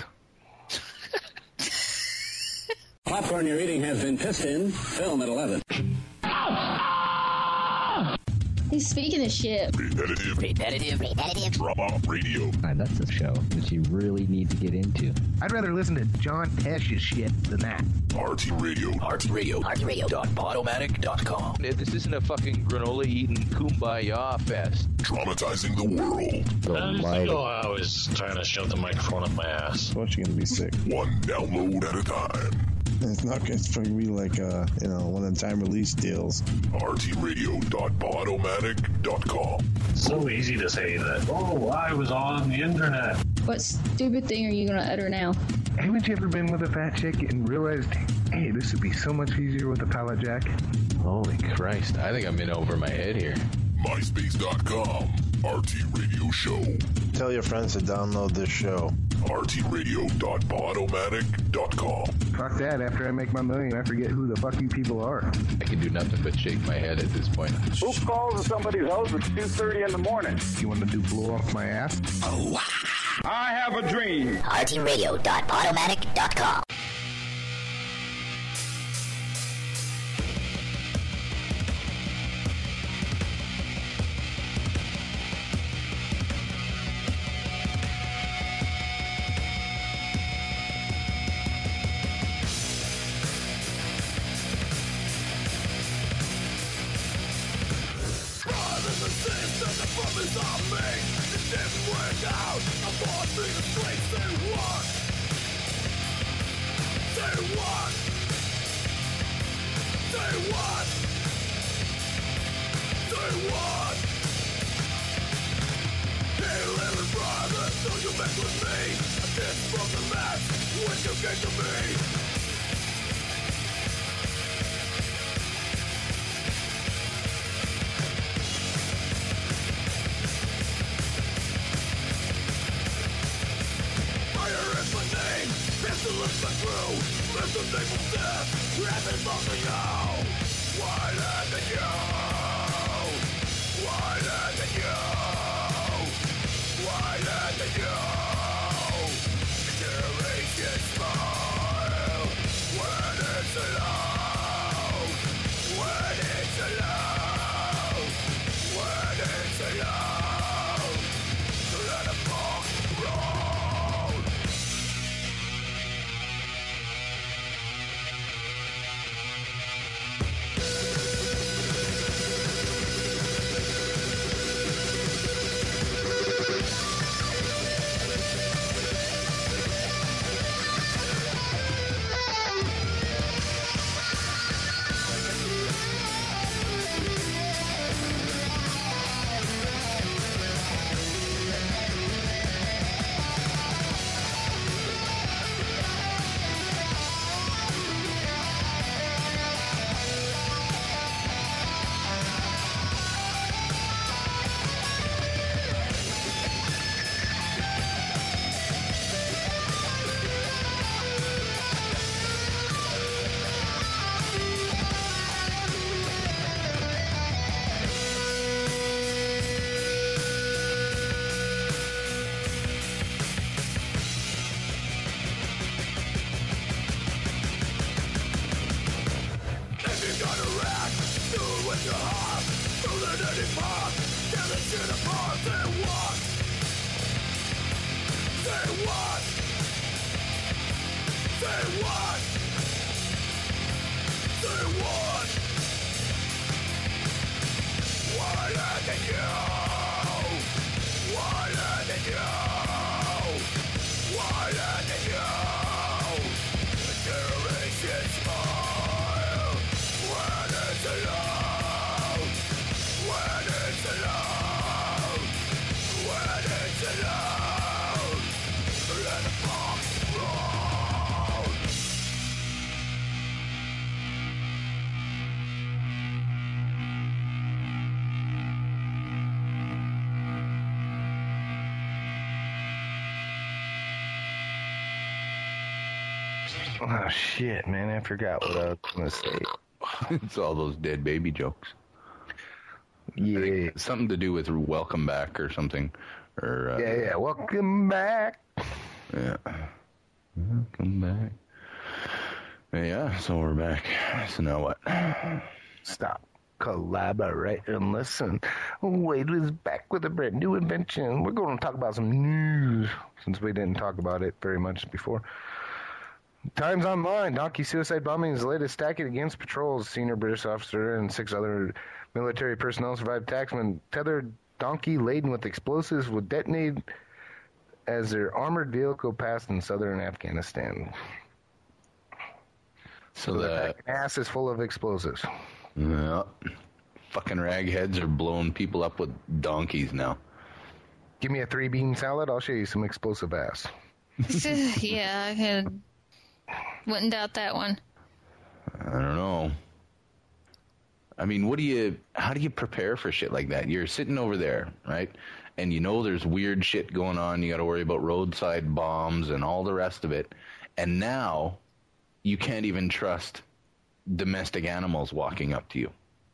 Popcorn you're eating has been pissed in. Film at 11. He's speaking of shit. Repetitive Trauma Radio. That's a show that you really need to get into. I'd rather listen to John Tesh's shit than that. RT Radio. RTRadio.podomatic.com. This isn't a fucking granola-eating kumbaya fest. Traumatizing the world. I was trying to shove the microphone up my ass. What, you gonna be sick? One download at a time. It's not. It's going to be like one-time release deals. RTRadio.podomatic.com. So easy to say that. Oh, I was on the internet. What stupid thing are you going to utter now? Haven't you ever been with a fat chick and realized, hey, this would be so much easier with a pallet jack? Holy Christ, I think I'm in over my head here. MySpace.com. RT Radio Show. Tell your friends to download this show. RTRadio.podomatic.com. Fuck that. After I make my million, I forget who the fuck you people are. I can do nothing but shake my head at this point. Who calls somebody's house at 2:30 in the morning? You want to do blow off my ass? Oh. I have a dream. RTRadio.podomatic.com. Oh, shit, man. I forgot what I was going to say. It's all those dead baby jokes. Yeah. Something to do with welcome back or something. Or yeah, welcome back. Yeah. Welcome back. Yeah, so we're back. So now what? Stop. Collaborate and listen. Wade is back with a brand new invention. We're going to talk about some news, since we didn't talk about it very much before. Times Online. Donkey suicide bombing is the latest stack against patrols. Senior British officer and 6 other military personnel survived attacks when tethered donkey laden with explosives would detonate as their armored vehicle passed in southern Afghanistan. So the ass is full of explosives. Yeah. Fucking ragheads are blowing people up with donkeys now. Give me a 3-bean salad, I'll show you some explosive ass. Yeah, wouldn't doubt that one. I don't know. I mean, how do you prepare for shit like that? You're sitting over there, right? And you know there's weird shit going on. You got to worry about roadside bombs and all the rest of it. And now you can't even trust domestic animals walking up to you.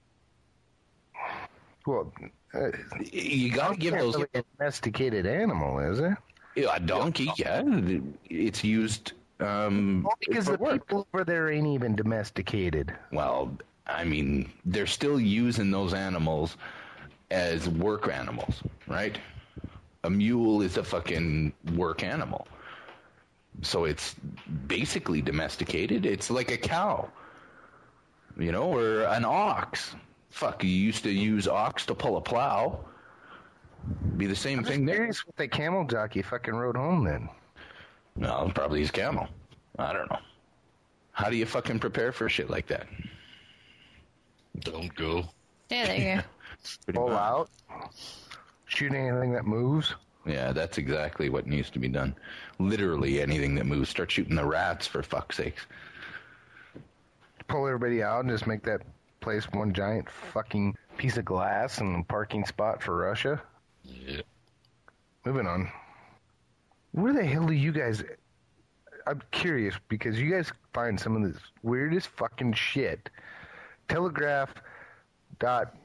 Well, you got to give those really a domesticated animal, is it? Yeah, a donkey. Yeah, it's used. Because the people over there ain't even domesticated. Well, I mean, they're still using those animals as work animals, right? A mule is a fucking work animal. So it's basically domesticated. It's like a cow, or an ox. Fuck, you used to use ox to pull a plow. Be the same thing there. Curious what the camel jockey fucking rode home then. No, probably his camel. I don't know. How do you fucking prepare for shit like that? Don't go. Yeah, there you go. Pull out. Shoot anything that moves. Yeah, that's exactly what needs to be done. Literally anything that moves. Start shooting the rats, for fuck's sakes. Pull everybody out and just make that place one giant fucking piece of glass and a parking spot for Russia. Yeah. Moving on. Where the hell do you guys... I'm curious, because you guys find some of this weirdest fucking shit. Telegraph.co.uk.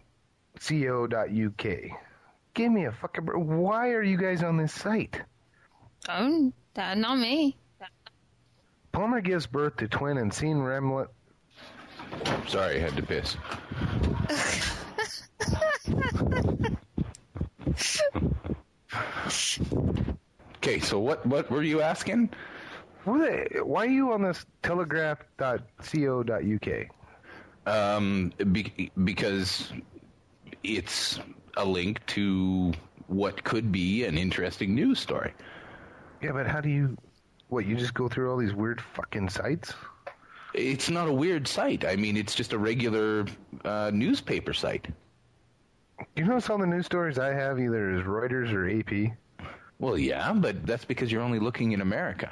Give me a fucking... Why are you guys on this site? Oh, not me. Palmer gives birth to twin and seen remnant... Sorry, I had to piss. Okay, so what were you asking? Why are you on this telegraph.co.uk? Because it's a link to what could be an interesting news story. Yeah, but how do you... What, you just go through all these weird fucking sites? It's not a weird site. I mean, it's just a regular newspaper site. You notice all the news stories I have either is Reuters or AP? Well, yeah, but that's because you're only looking in America.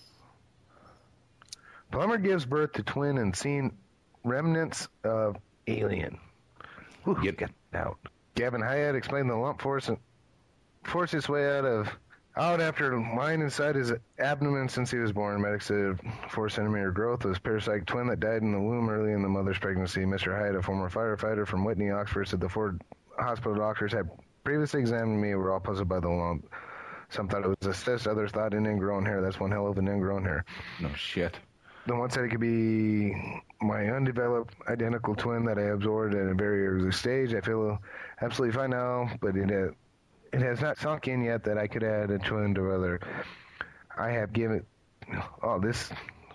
Plumber gives birth to twin and seen remnants of alien. Ooh, get out. Gavin Hyatt explained the lump forced its way out after lying inside his abdomen since he was born. Medics said 4-centimeter growth was parasitic twin that died in the womb early in the mother's pregnancy. Mr. Hyatt, a former firefighter from Whitney, Oxford, said the Ford hospital doctors had previously examined me. Were all puzzled by the lump. Some thought it was a cyst, others thought an ingrown hair. That's one hell of an ingrown hair. No shit. The one said it could be my undeveloped identical twin that I absorbed at a very early stage. I feel absolutely fine now, but it has not sunk in yet that I could add a twin to other. I have given... Oh, this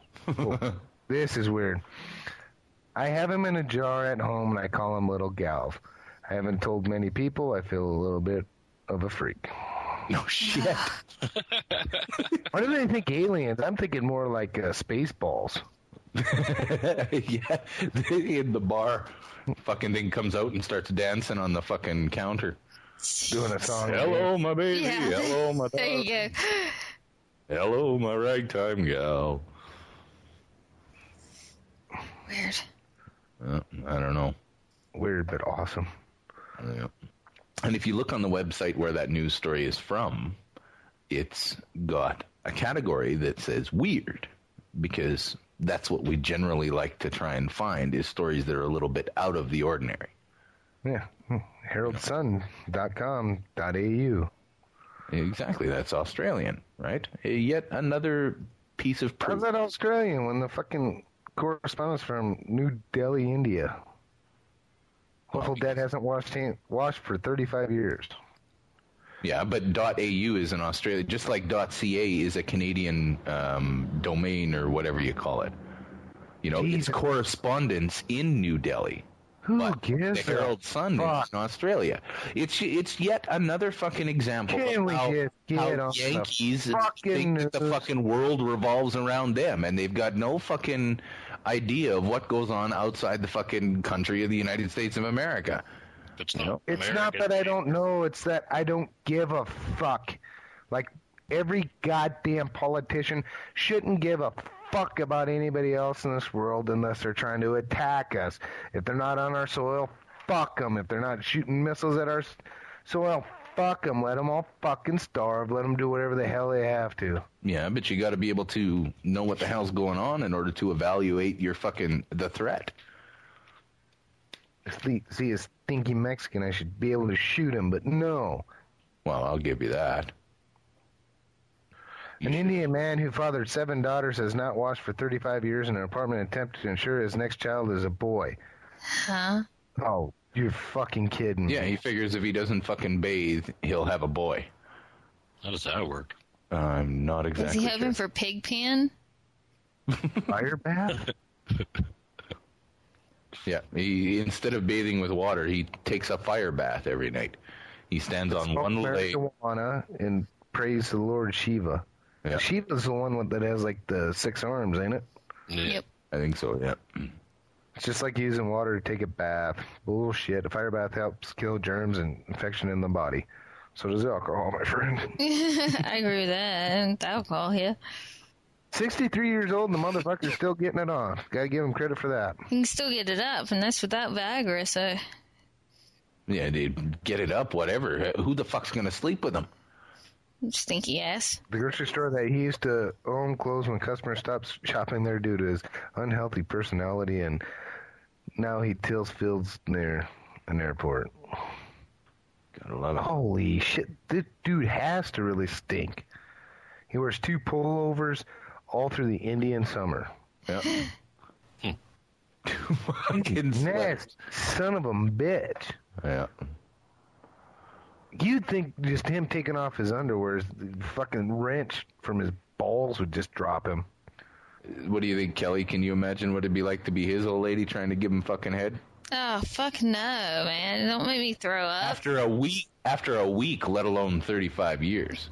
is weird. I have him in a jar at home, and I call him Little Galv. I haven't told many people. I feel a little bit of a freak. No shit. Why do they think aliens? I'm thinking more like Spaceballs. Yeah, in the bar, fucking thing comes out and starts dancing on the fucking counter. Doing a song. Hello, my baby. Yeah. Hello, my dog. There you go. Hello, my ragtime gal. Weird. I don't know. Weird, but awesome. Yeah. And if you look on the website where that news story is from, it's got a category that says weird, because that's what we generally like to try and find, is stories that are a little bit out of the ordinary. Yeah. heraldsun.com.au. Exactly, that's Australian, right? Yet another piece of proof. How's that Australian when the fucking correspondence from New Delhi, India? Hopeful Dad hasn't washed for 35 years. Yeah, but .au is in Australia, just like .ca is a Canadian domain or whatever you call it. You know, it's correspondence in New Delhi. Who gives the Herald Sun is in Australia. It's yet another fucking example of how Yankees think that the fucking world revolves around them, and they've got no fucking idea of what goes on outside the fucking country of the United States of America. It's not that I don't know, it's that I don't give a fuck. Like, every goddamn politician shouldn't give a fuck about anybody else in this world unless they're trying to attack us. If they're not on our soil, fuck them. If they're not shooting missiles at our soil, fuck them. Let them all fucking starve. Let them do whatever the hell they have to. Yeah, but you got to be able to know what the hell's going on in order to evaluate the threat. See a stinky Mexican, I should be able to shoot him, but no. Well, I'll give you that. An Indian man who fathered 7 daughters has not washed for 35 years in an apartment attempt to ensure his next child is a boy. Huh? Oh, you're fucking kidding me. Yeah, he figures if he doesn't fucking bathe, he'll have a boy. How does that work? I'm not exactly Is he hoping for Pigpen? Fire bath? Yeah, he instead of bathing with water, he takes a fire bath every night. He stands on one leg. Marijuana and prays to the Lord Shiva. Yeah. Shiva's the one that has like the 6 arms, ain't it? Yep. I think so, yeah. It's just like using water to take a bath. Bullshit. A fire bath helps kill germs and infection in the body. So does alcohol, my friend. I agree with that. And alcohol, yeah. 63 years old and the motherfucker's still getting it on. Gotta give him credit for that. He can still get it up, and that's without Viagra, so... Yeah, dude, get it up, whatever. Who the fuck's gonna sleep with him? Stinky ass. The grocery store that he used to own closed when customers stopped shopping there due to his unhealthy personality, and now he tills fields near an airport. Gotta love it. Holy shit, this dude has to really stink. He wears 2 pullovers all through the Indian summer. Yeah. Fucking nasty son of a bitch. Yeah. You'd think just him taking off his underwear, the fucking wrench from his balls would just drop him. What do you think, Kelly? Can you imagine what it'd be like to be his old lady trying to give him fucking head? Oh, fuck no, man. Don't make me throw up. After a week, let alone 35 years.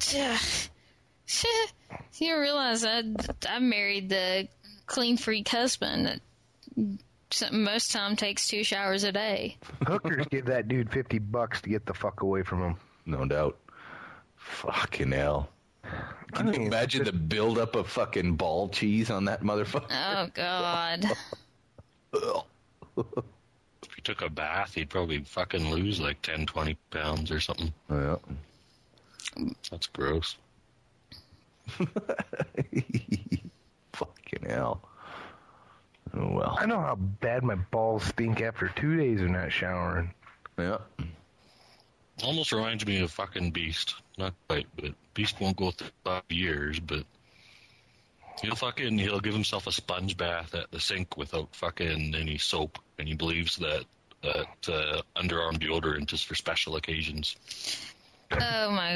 You realize I married the clean freak husband that most time takes 2 showers a day. Hookers give that dude $50 to get the fuck away from him. No doubt. Fucking hell. Can you imagine the buildup of fucking ball cheese on that motherfucker? Oh, God. If he took a bath, he'd probably fucking lose like 10, 20 pounds or something. Yeah. That's gross. Fucking hell. Oh, well. I know how bad my balls stink after 2 days of not showering. Yeah. Almost reminds me of fucking Beast. Not quite, but Beast won't go through 5 years, but he'll give himself a sponge bath at the sink without fucking any soap, and he believes that underarm deodorant is for special occasions. Oh my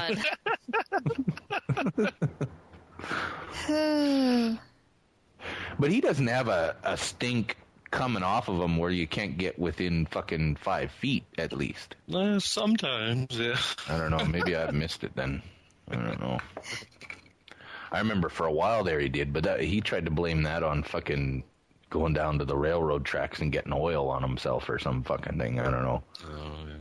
God. But he doesn't have a stink coming off of him where you can't get within fucking 5 feet at least. Sometimes, yeah. I don't know. Maybe I've missed it then. I don't know. I remember for a while there he did, but he tried to blame that on fucking going down to the railroad tracks and getting oil on himself or some fucking thing. I don't know. Oh, yeah.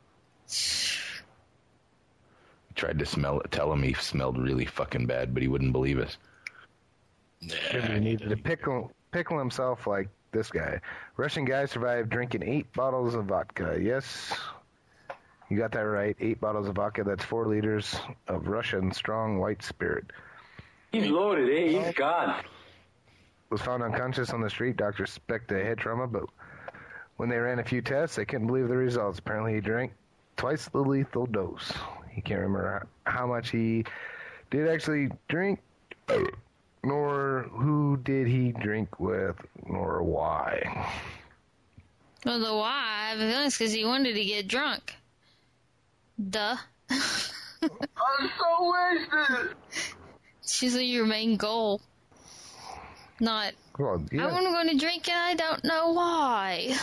Tried to tell him he smelled really fucking bad, but he wouldn't believe us. He needed to pickle himself like this guy. Russian guy survived drinking 8 bottles of vodka. Yes, you got that right. 8 bottles of vodka. That's 4 liters of Russian strong white spirit. He's loaded, eh? He's gone. Was found unconscious on the street. Doctors suspect a head trauma, but When they ran a few tests, they couldn't believe the results. Apparently, he drank twice the lethal dose. He can't remember how much he did actually drink, nor who did he drink with, nor why. Well, the why, I have a feeling it's because he wanted to get drunk. Duh. I'm so wasted. It's usually your main goal. Not, well, yeah. I'm going to drink and I don't know why.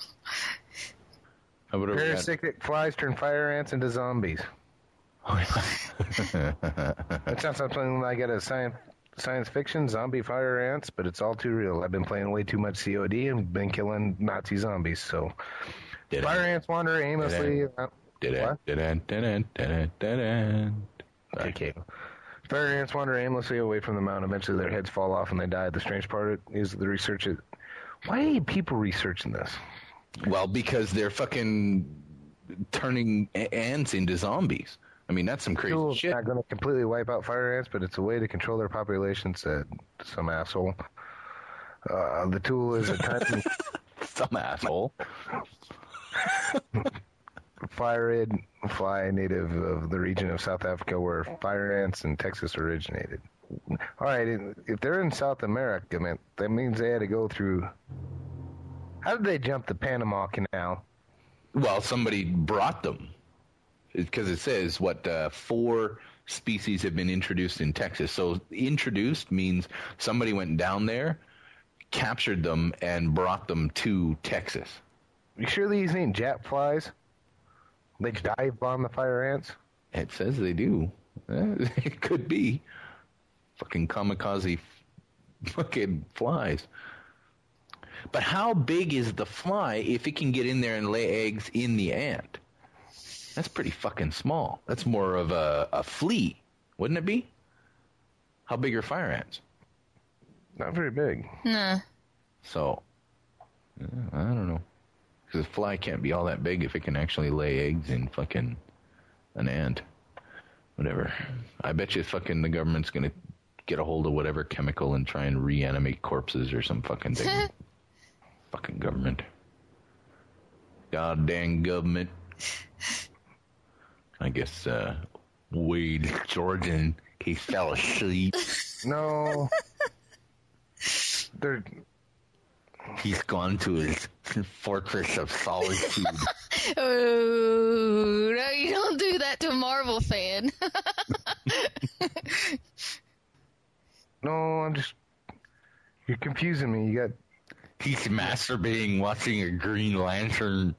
Parasitic flies turn fire ants into zombies. That sounds something like out of science fiction, zombie fire ants, but it's all too real. I've been playing way too much COD and been killing Nazi zombies, so... Fire ants wander aimlessly... Okay. Fire ants wander aimlessly away from the mountain. Eventually their heads fall off and they die. The strange part is the research... Why are people researching this? Well, because they're fucking turning ants into zombies. I mean, that's some crazy shit. It's not going to completely wipe out fire ants, but it's a way to control their population, said some asshole. The tool is a tiny... Some asshole. Fire-id fly, native of the region of South Africa where fire ants in Texas originated. All right, if they're in South America, man, that means they had to go through... How did they jump the Panama Canal? Well, somebody brought them. Because it says, 4 species have been introduced in Texas. So introduced means somebody went down there, captured them, and brought them to Texas. You sure these ain't Jap flies? They dive bomb the fire ants? It says they do. It could be. Fucking kamikaze fucking flies. But how big is the fly if it can get in there and lay eggs in the ant? That's pretty fucking small. That's more of a flea, wouldn't it be? How big are fire ants? Not very big. Nah. So, I don't know. Because a fly can't be all that big if it can actually lay eggs in fucking an ant. Whatever. I bet you fucking the government's going to get a hold of whatever chemical and try and reanimate corpses or some fucking thing. Fucking government. Goddamn government. I guess Wade Jordan, he fell asleep. No. He's gone to his fortress of solitude. Oh, no, you don't do that to a Marvel fan. No, I'm just... You're confusing me. You got... He's masturbating watching a Green Lantern.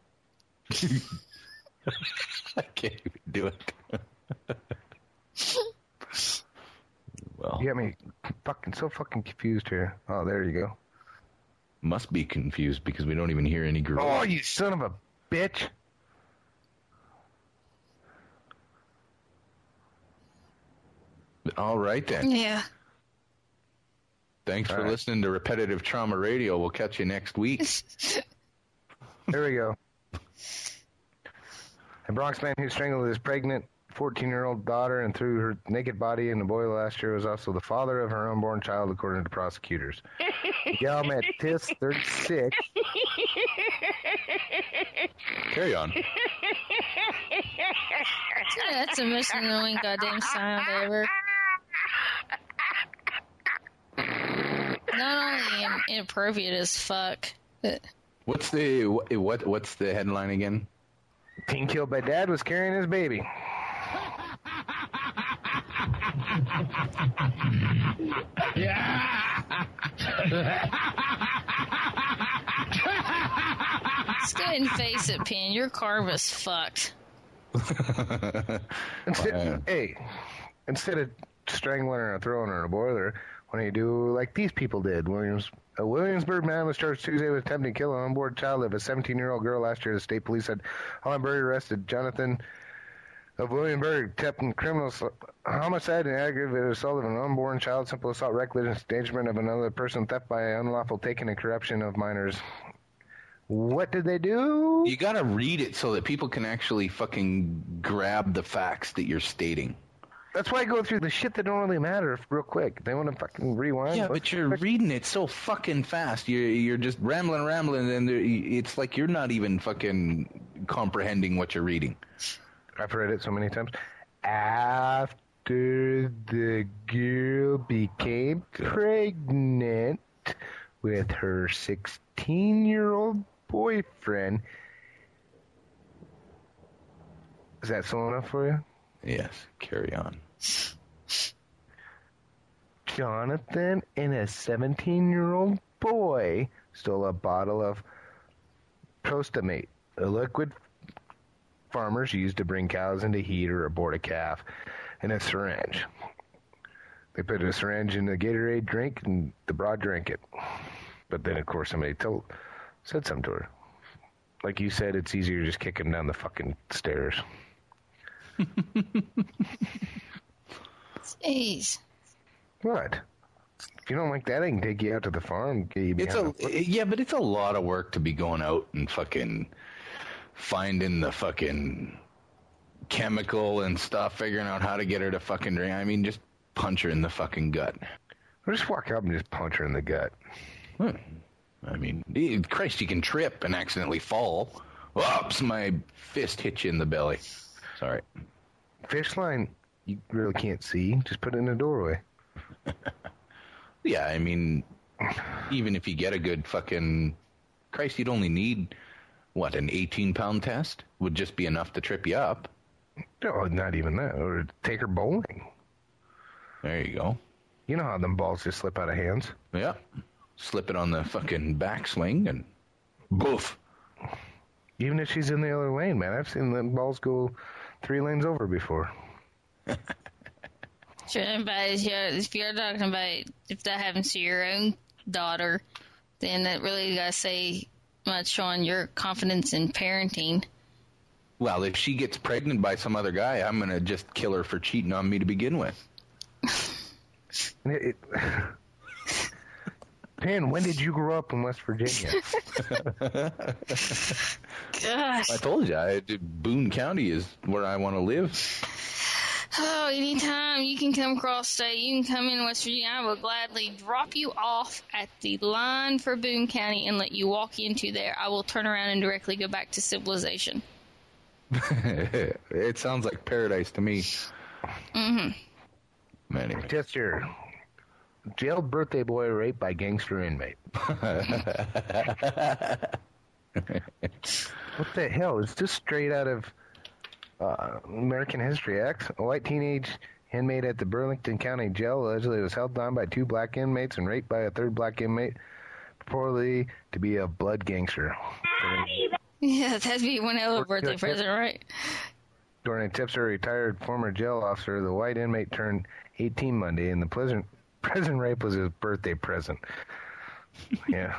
I can't even do it. Well, you got me so fucking confused here. Oh, there you go. Must be confused because we don't even hear any group. Oh, you son of a bitch. All right, then. Yeah. Thanks for listening to Repetitive Trauma Radio. We'll catch you next week. There we go. A Bronx man who strangled his pregnant 14-year-old daughter and threw her naked body in the boiler last year was also the father of her unborn child, according to prosecutors. Miguel Matis, 36. Carry on. That's the most annoying goddamn sound ever. Not only inappropriate as fuck. What's the headline again? Teen killed by dad was carrying his baby. Yeah. Let's go ahead and face it, Pin. Your karma's fucked. Instead of strangling her or throwing her in a boiler, why don't you do like these people did? A Williamsburg man was charged Tuesday with attempting to kill an unborn child of a 17-year-old girl last year. The state police said Hollenberg arrested Jonathan of Williamsburg, attempting criminal homicide and aggravated assault of an unborn child, simple assault, reckless endangerment of another person, theft by unlawful taking and corruption of minors. What did they do? You gotta read it so that people can actually fucking grab the facts that you're stating. That's why I go through the shit that don't really matter real quick. They want to fucking rewind. Yeah, but you're reading it so fucking fast. You're just rambling, and it's like you're not even fucking comprehending what you're reading. I've read it so many times. After the girl became pregnant with her 16-year-old boyfriend. Is that slow enough for you? Yes, carry on. Jonathan and a 17-year-old boy stole a bottle of Prostamate, a liquid farmers use to bring cows into heat or abort a calf, and a syringe. They put a syringe in the Gatorade drink, and the broad drank it. But then, of course, somebody said something to her. Like you said, it's easier to just kick him down the fucking stairs. Jeez. What? If you don't like that, I can take you out to the farm. Get you Yeah, but it's a lot of work to be going out and fucking finding the fucking chemical and stuff, figuring out how to get her to fucking drink. I mean, just punch her in the fucking gut. Or just walk up and just punch her in the gut. I mean, Christ, you can trip and accidentally fall. Whoops, my fist hit you in the belly. Sorry. Fish line, you really can't see. Just put it in the doorway. Yeah, I mean, even if you get a good fucking... Christ, you'd only need, what, an 18-pound test? Would just be enough to trip you up. No, not even that. Or take her bowling. There you go. You know how them balls just slip out of hands. Yeah. Slip it on the fucking backswing and boof. Even if she's in the other lane, man. I've seen the balls go 3 lanes over before. Sure, but if you're talking about if that happens to your own daughter, then that really got to say much on your confidence in parenting. Well, if she gets pregnant by some other guy, I'm going to just kill her for cheating on me to begin with. Pan, when did you grow up in West Virginia? Gosh. I told you, Boone County is where I want to live. Oh, anytime you can come across state, you can come in West Virginia. I will gladly drop you off at the line for Boone County and let you walk into there. I will turn around and directly go back to civilization. It sounds like paradise to me. Mm-hmm. Anyway. Just your jailed birthday boy raped by gangster inmate. What the hell? Is this straight out of American History X? A white teenage inmate at the Burlington County Jail allegedly was held down by 2 black inmates and raped by a 3rd black inmate, purportedly to be a blood gangster. Yeah, that'd be one hell of a birthday present, right? During a tips to a retired former jail officer, the white inmate turned 18 Monday, and the prison rape was his birthday present. Yeah.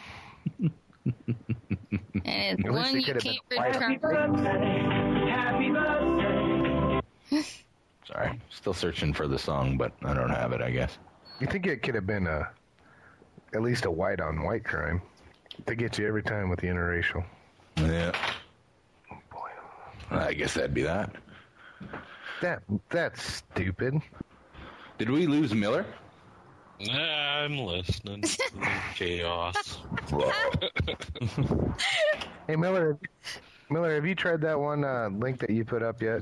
And one you can't return. Happy birthday. Sorry, still searching for the song, but I don't have it, I guess. You think it could have been at least a white-on-white crime? They get you every time with the interracial. Yeah. Oh, boy. I guess that'd be that. That's stupid. Did we lose Miller? I'm listening to the chaos. Hey, Miller, have you tried that one link that you put up yet?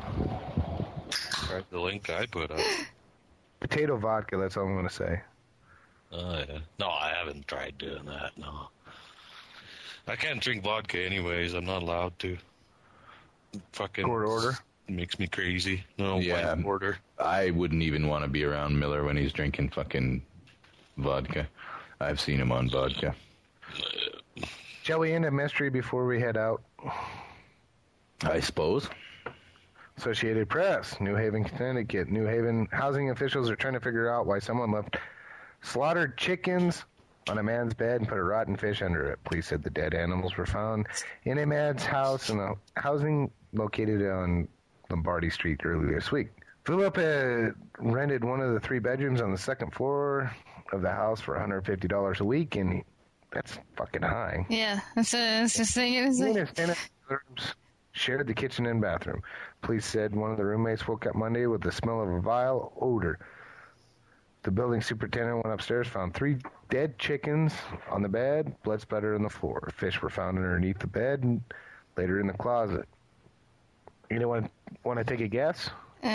The link I put up. Potato vodka, that's all I'm going to say. Oh, yeah. No, I haven't tried doing that, no. I can't drink vodka anyways. I'm not allowed to. Fucking court order? Makes me crazy. No, yeah, order. I wouldn't even want to be around Miller when he's drinking fucking vodka. I've seen him on vodka. Shall we end a mystery before we head out? I suppose. Associated Press, New Haven, Connecticut. New Haven housing officials are trying to figure out why someone left slaughtered chickens on a man's bed and put a rotten fish under it. Police said the dead animals were found in a man's house in a housing located on Lombardy Street earlier this week. Philip had rented one of the 3 bedrooms on the 2nd floor of the house for $150 a week, and that's fucking high. Yeah, that's just thinking. shared the kitchen and bathroom. Police said one of the roommates woke up Monday with the smell of a vile odor. The building superintendent went upstairs, found 3 dead chickens on the bed, blood splattered on the floor. Fish were found underneath the bed and later in the closet. Anyone want to take a guess?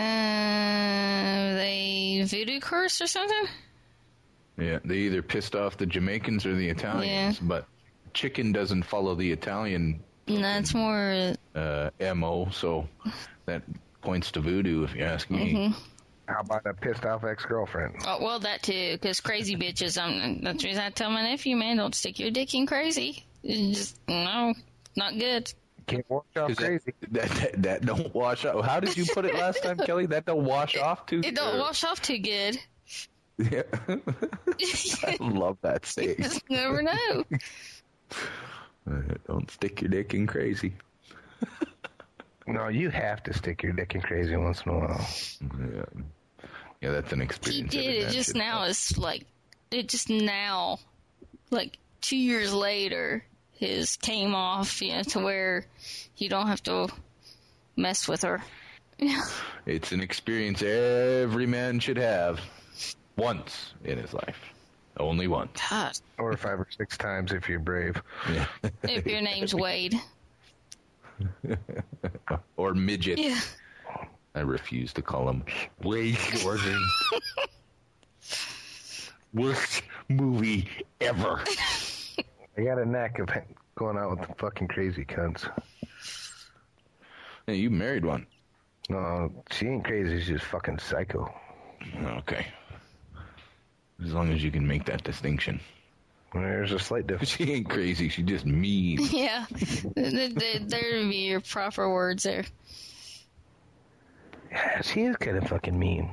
They voodoo curse or something? Yeah, they either pissed off the Jamaicans or the Italians, but chicken doesn't follow the Italian That's more MO, so that points to voodoo if you ask me. How about a pissed off ex-girlfriend? Oh, well, that too, because crazy bitches, that's the reason I tell my nephew, man, don't stick your dick in crazy. It's just, no, not good. Can't wash off crazy. That don't wash off. How did you put it last time, Kelly? That don't wash off too good? It don't wash off too good. Yeah. I love that saying. You just never know. Don't stick your dick in crazy. No, you have to stick your dick in crazy once in a while. Yeah, that's an experience. He did it just now. It's like, it just now, like 2 years later, his came off, to where you don't have to mess with her. It's an experience every man should have once in his life. Only once. God. Or 5 or 6 times if you're brave. Yeah. If your name's Wade. Or midget. Yeah. I refuse to call him Wade Jordan. Worst movie ever. I got a knack of going out with the fucking crazy cunts. Hey, you married one. No, she ain't crazy. She's just fucking psycho. Okay. As long as you can make that distinction. There's a slight difference. She ain't crazy. She's just mean. Yeah. There would be your proper words there. Yeah, she is kind of fucking mean.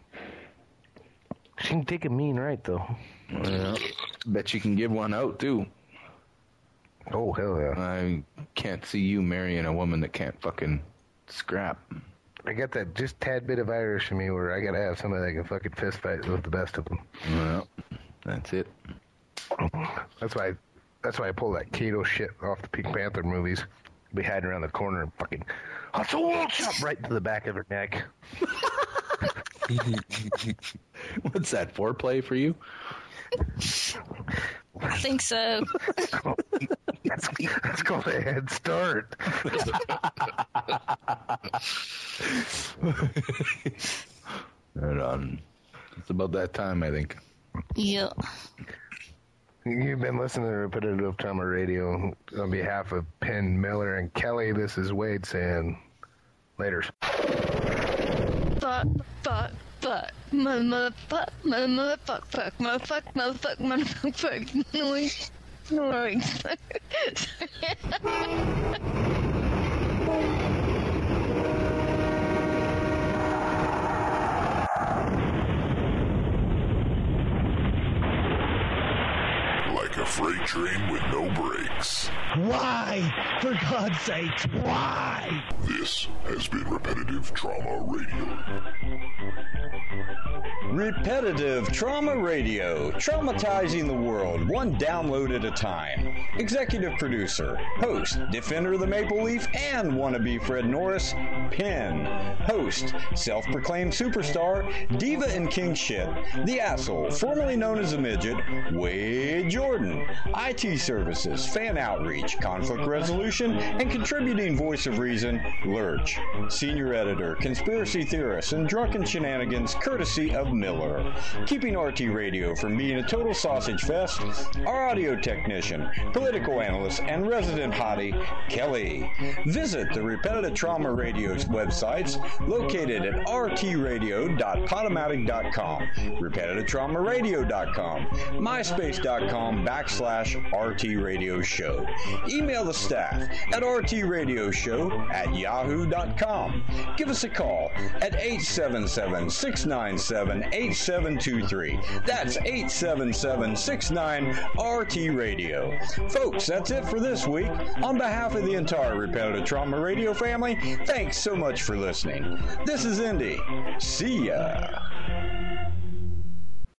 She can take a mean right, though. Well, bet you can give one out, too. Oh, hell yeah. I can't see you marrying a woman that can't fucking scrap. I got that just tad bit of Irish in me where I gotta have somebody that can fucking fist fight with the best of them. Well, that's it. That's why I pull that Kato shit off the Pink Panther movies. Be hiding around the corner and fucking chop right into the back of her neck. What's that, foreplay for you? I think so. That's called a head start. Right on. It's about that time, I think. Yeah. You've been listening to Repetitive Trauma Radio. On behalf of Penn, Miller, and Kelly, this is Wade saying, laters. Fuck, motherfuck, noise. Like a freight train with no brakes. Why? For God's sakes, why? This has been Repetitive Trauma Radio. Repetitive Trauma Radio, traumatizing the world, one download at a time. Executive producer, host, defender of the Maple Leaf, and wannabe Fred Norris, Penn. Host, self-proclaimed superstar, diva and king shit, the asshole, formerly known as a midget, Wade Jordan. IT services, fan outreach, conflict resolution, and contributing voice of reason, Lurch. Senior editor, conspiracy theorist, and drunken shenanigans, courtesy of Miller. Keeping RT Radio from being a total sausage fest, our audio technician, political analyst, and resident hottie, Kelly. Visit the Repetitive Trauma Radio's websites located at rtradio.podomatic.com, repetitivetraumaradio.com, myspace.com/RT Radio Show. Email the staff at rtradioshow@yahoo.com. Give us a call at 877-697-8723. That's 877-69-RT Radio. Folks, that's it for this week. On behalf of the entire Repetitive Trauma Radio family, thanks so much for listening. This is Indy. See ya.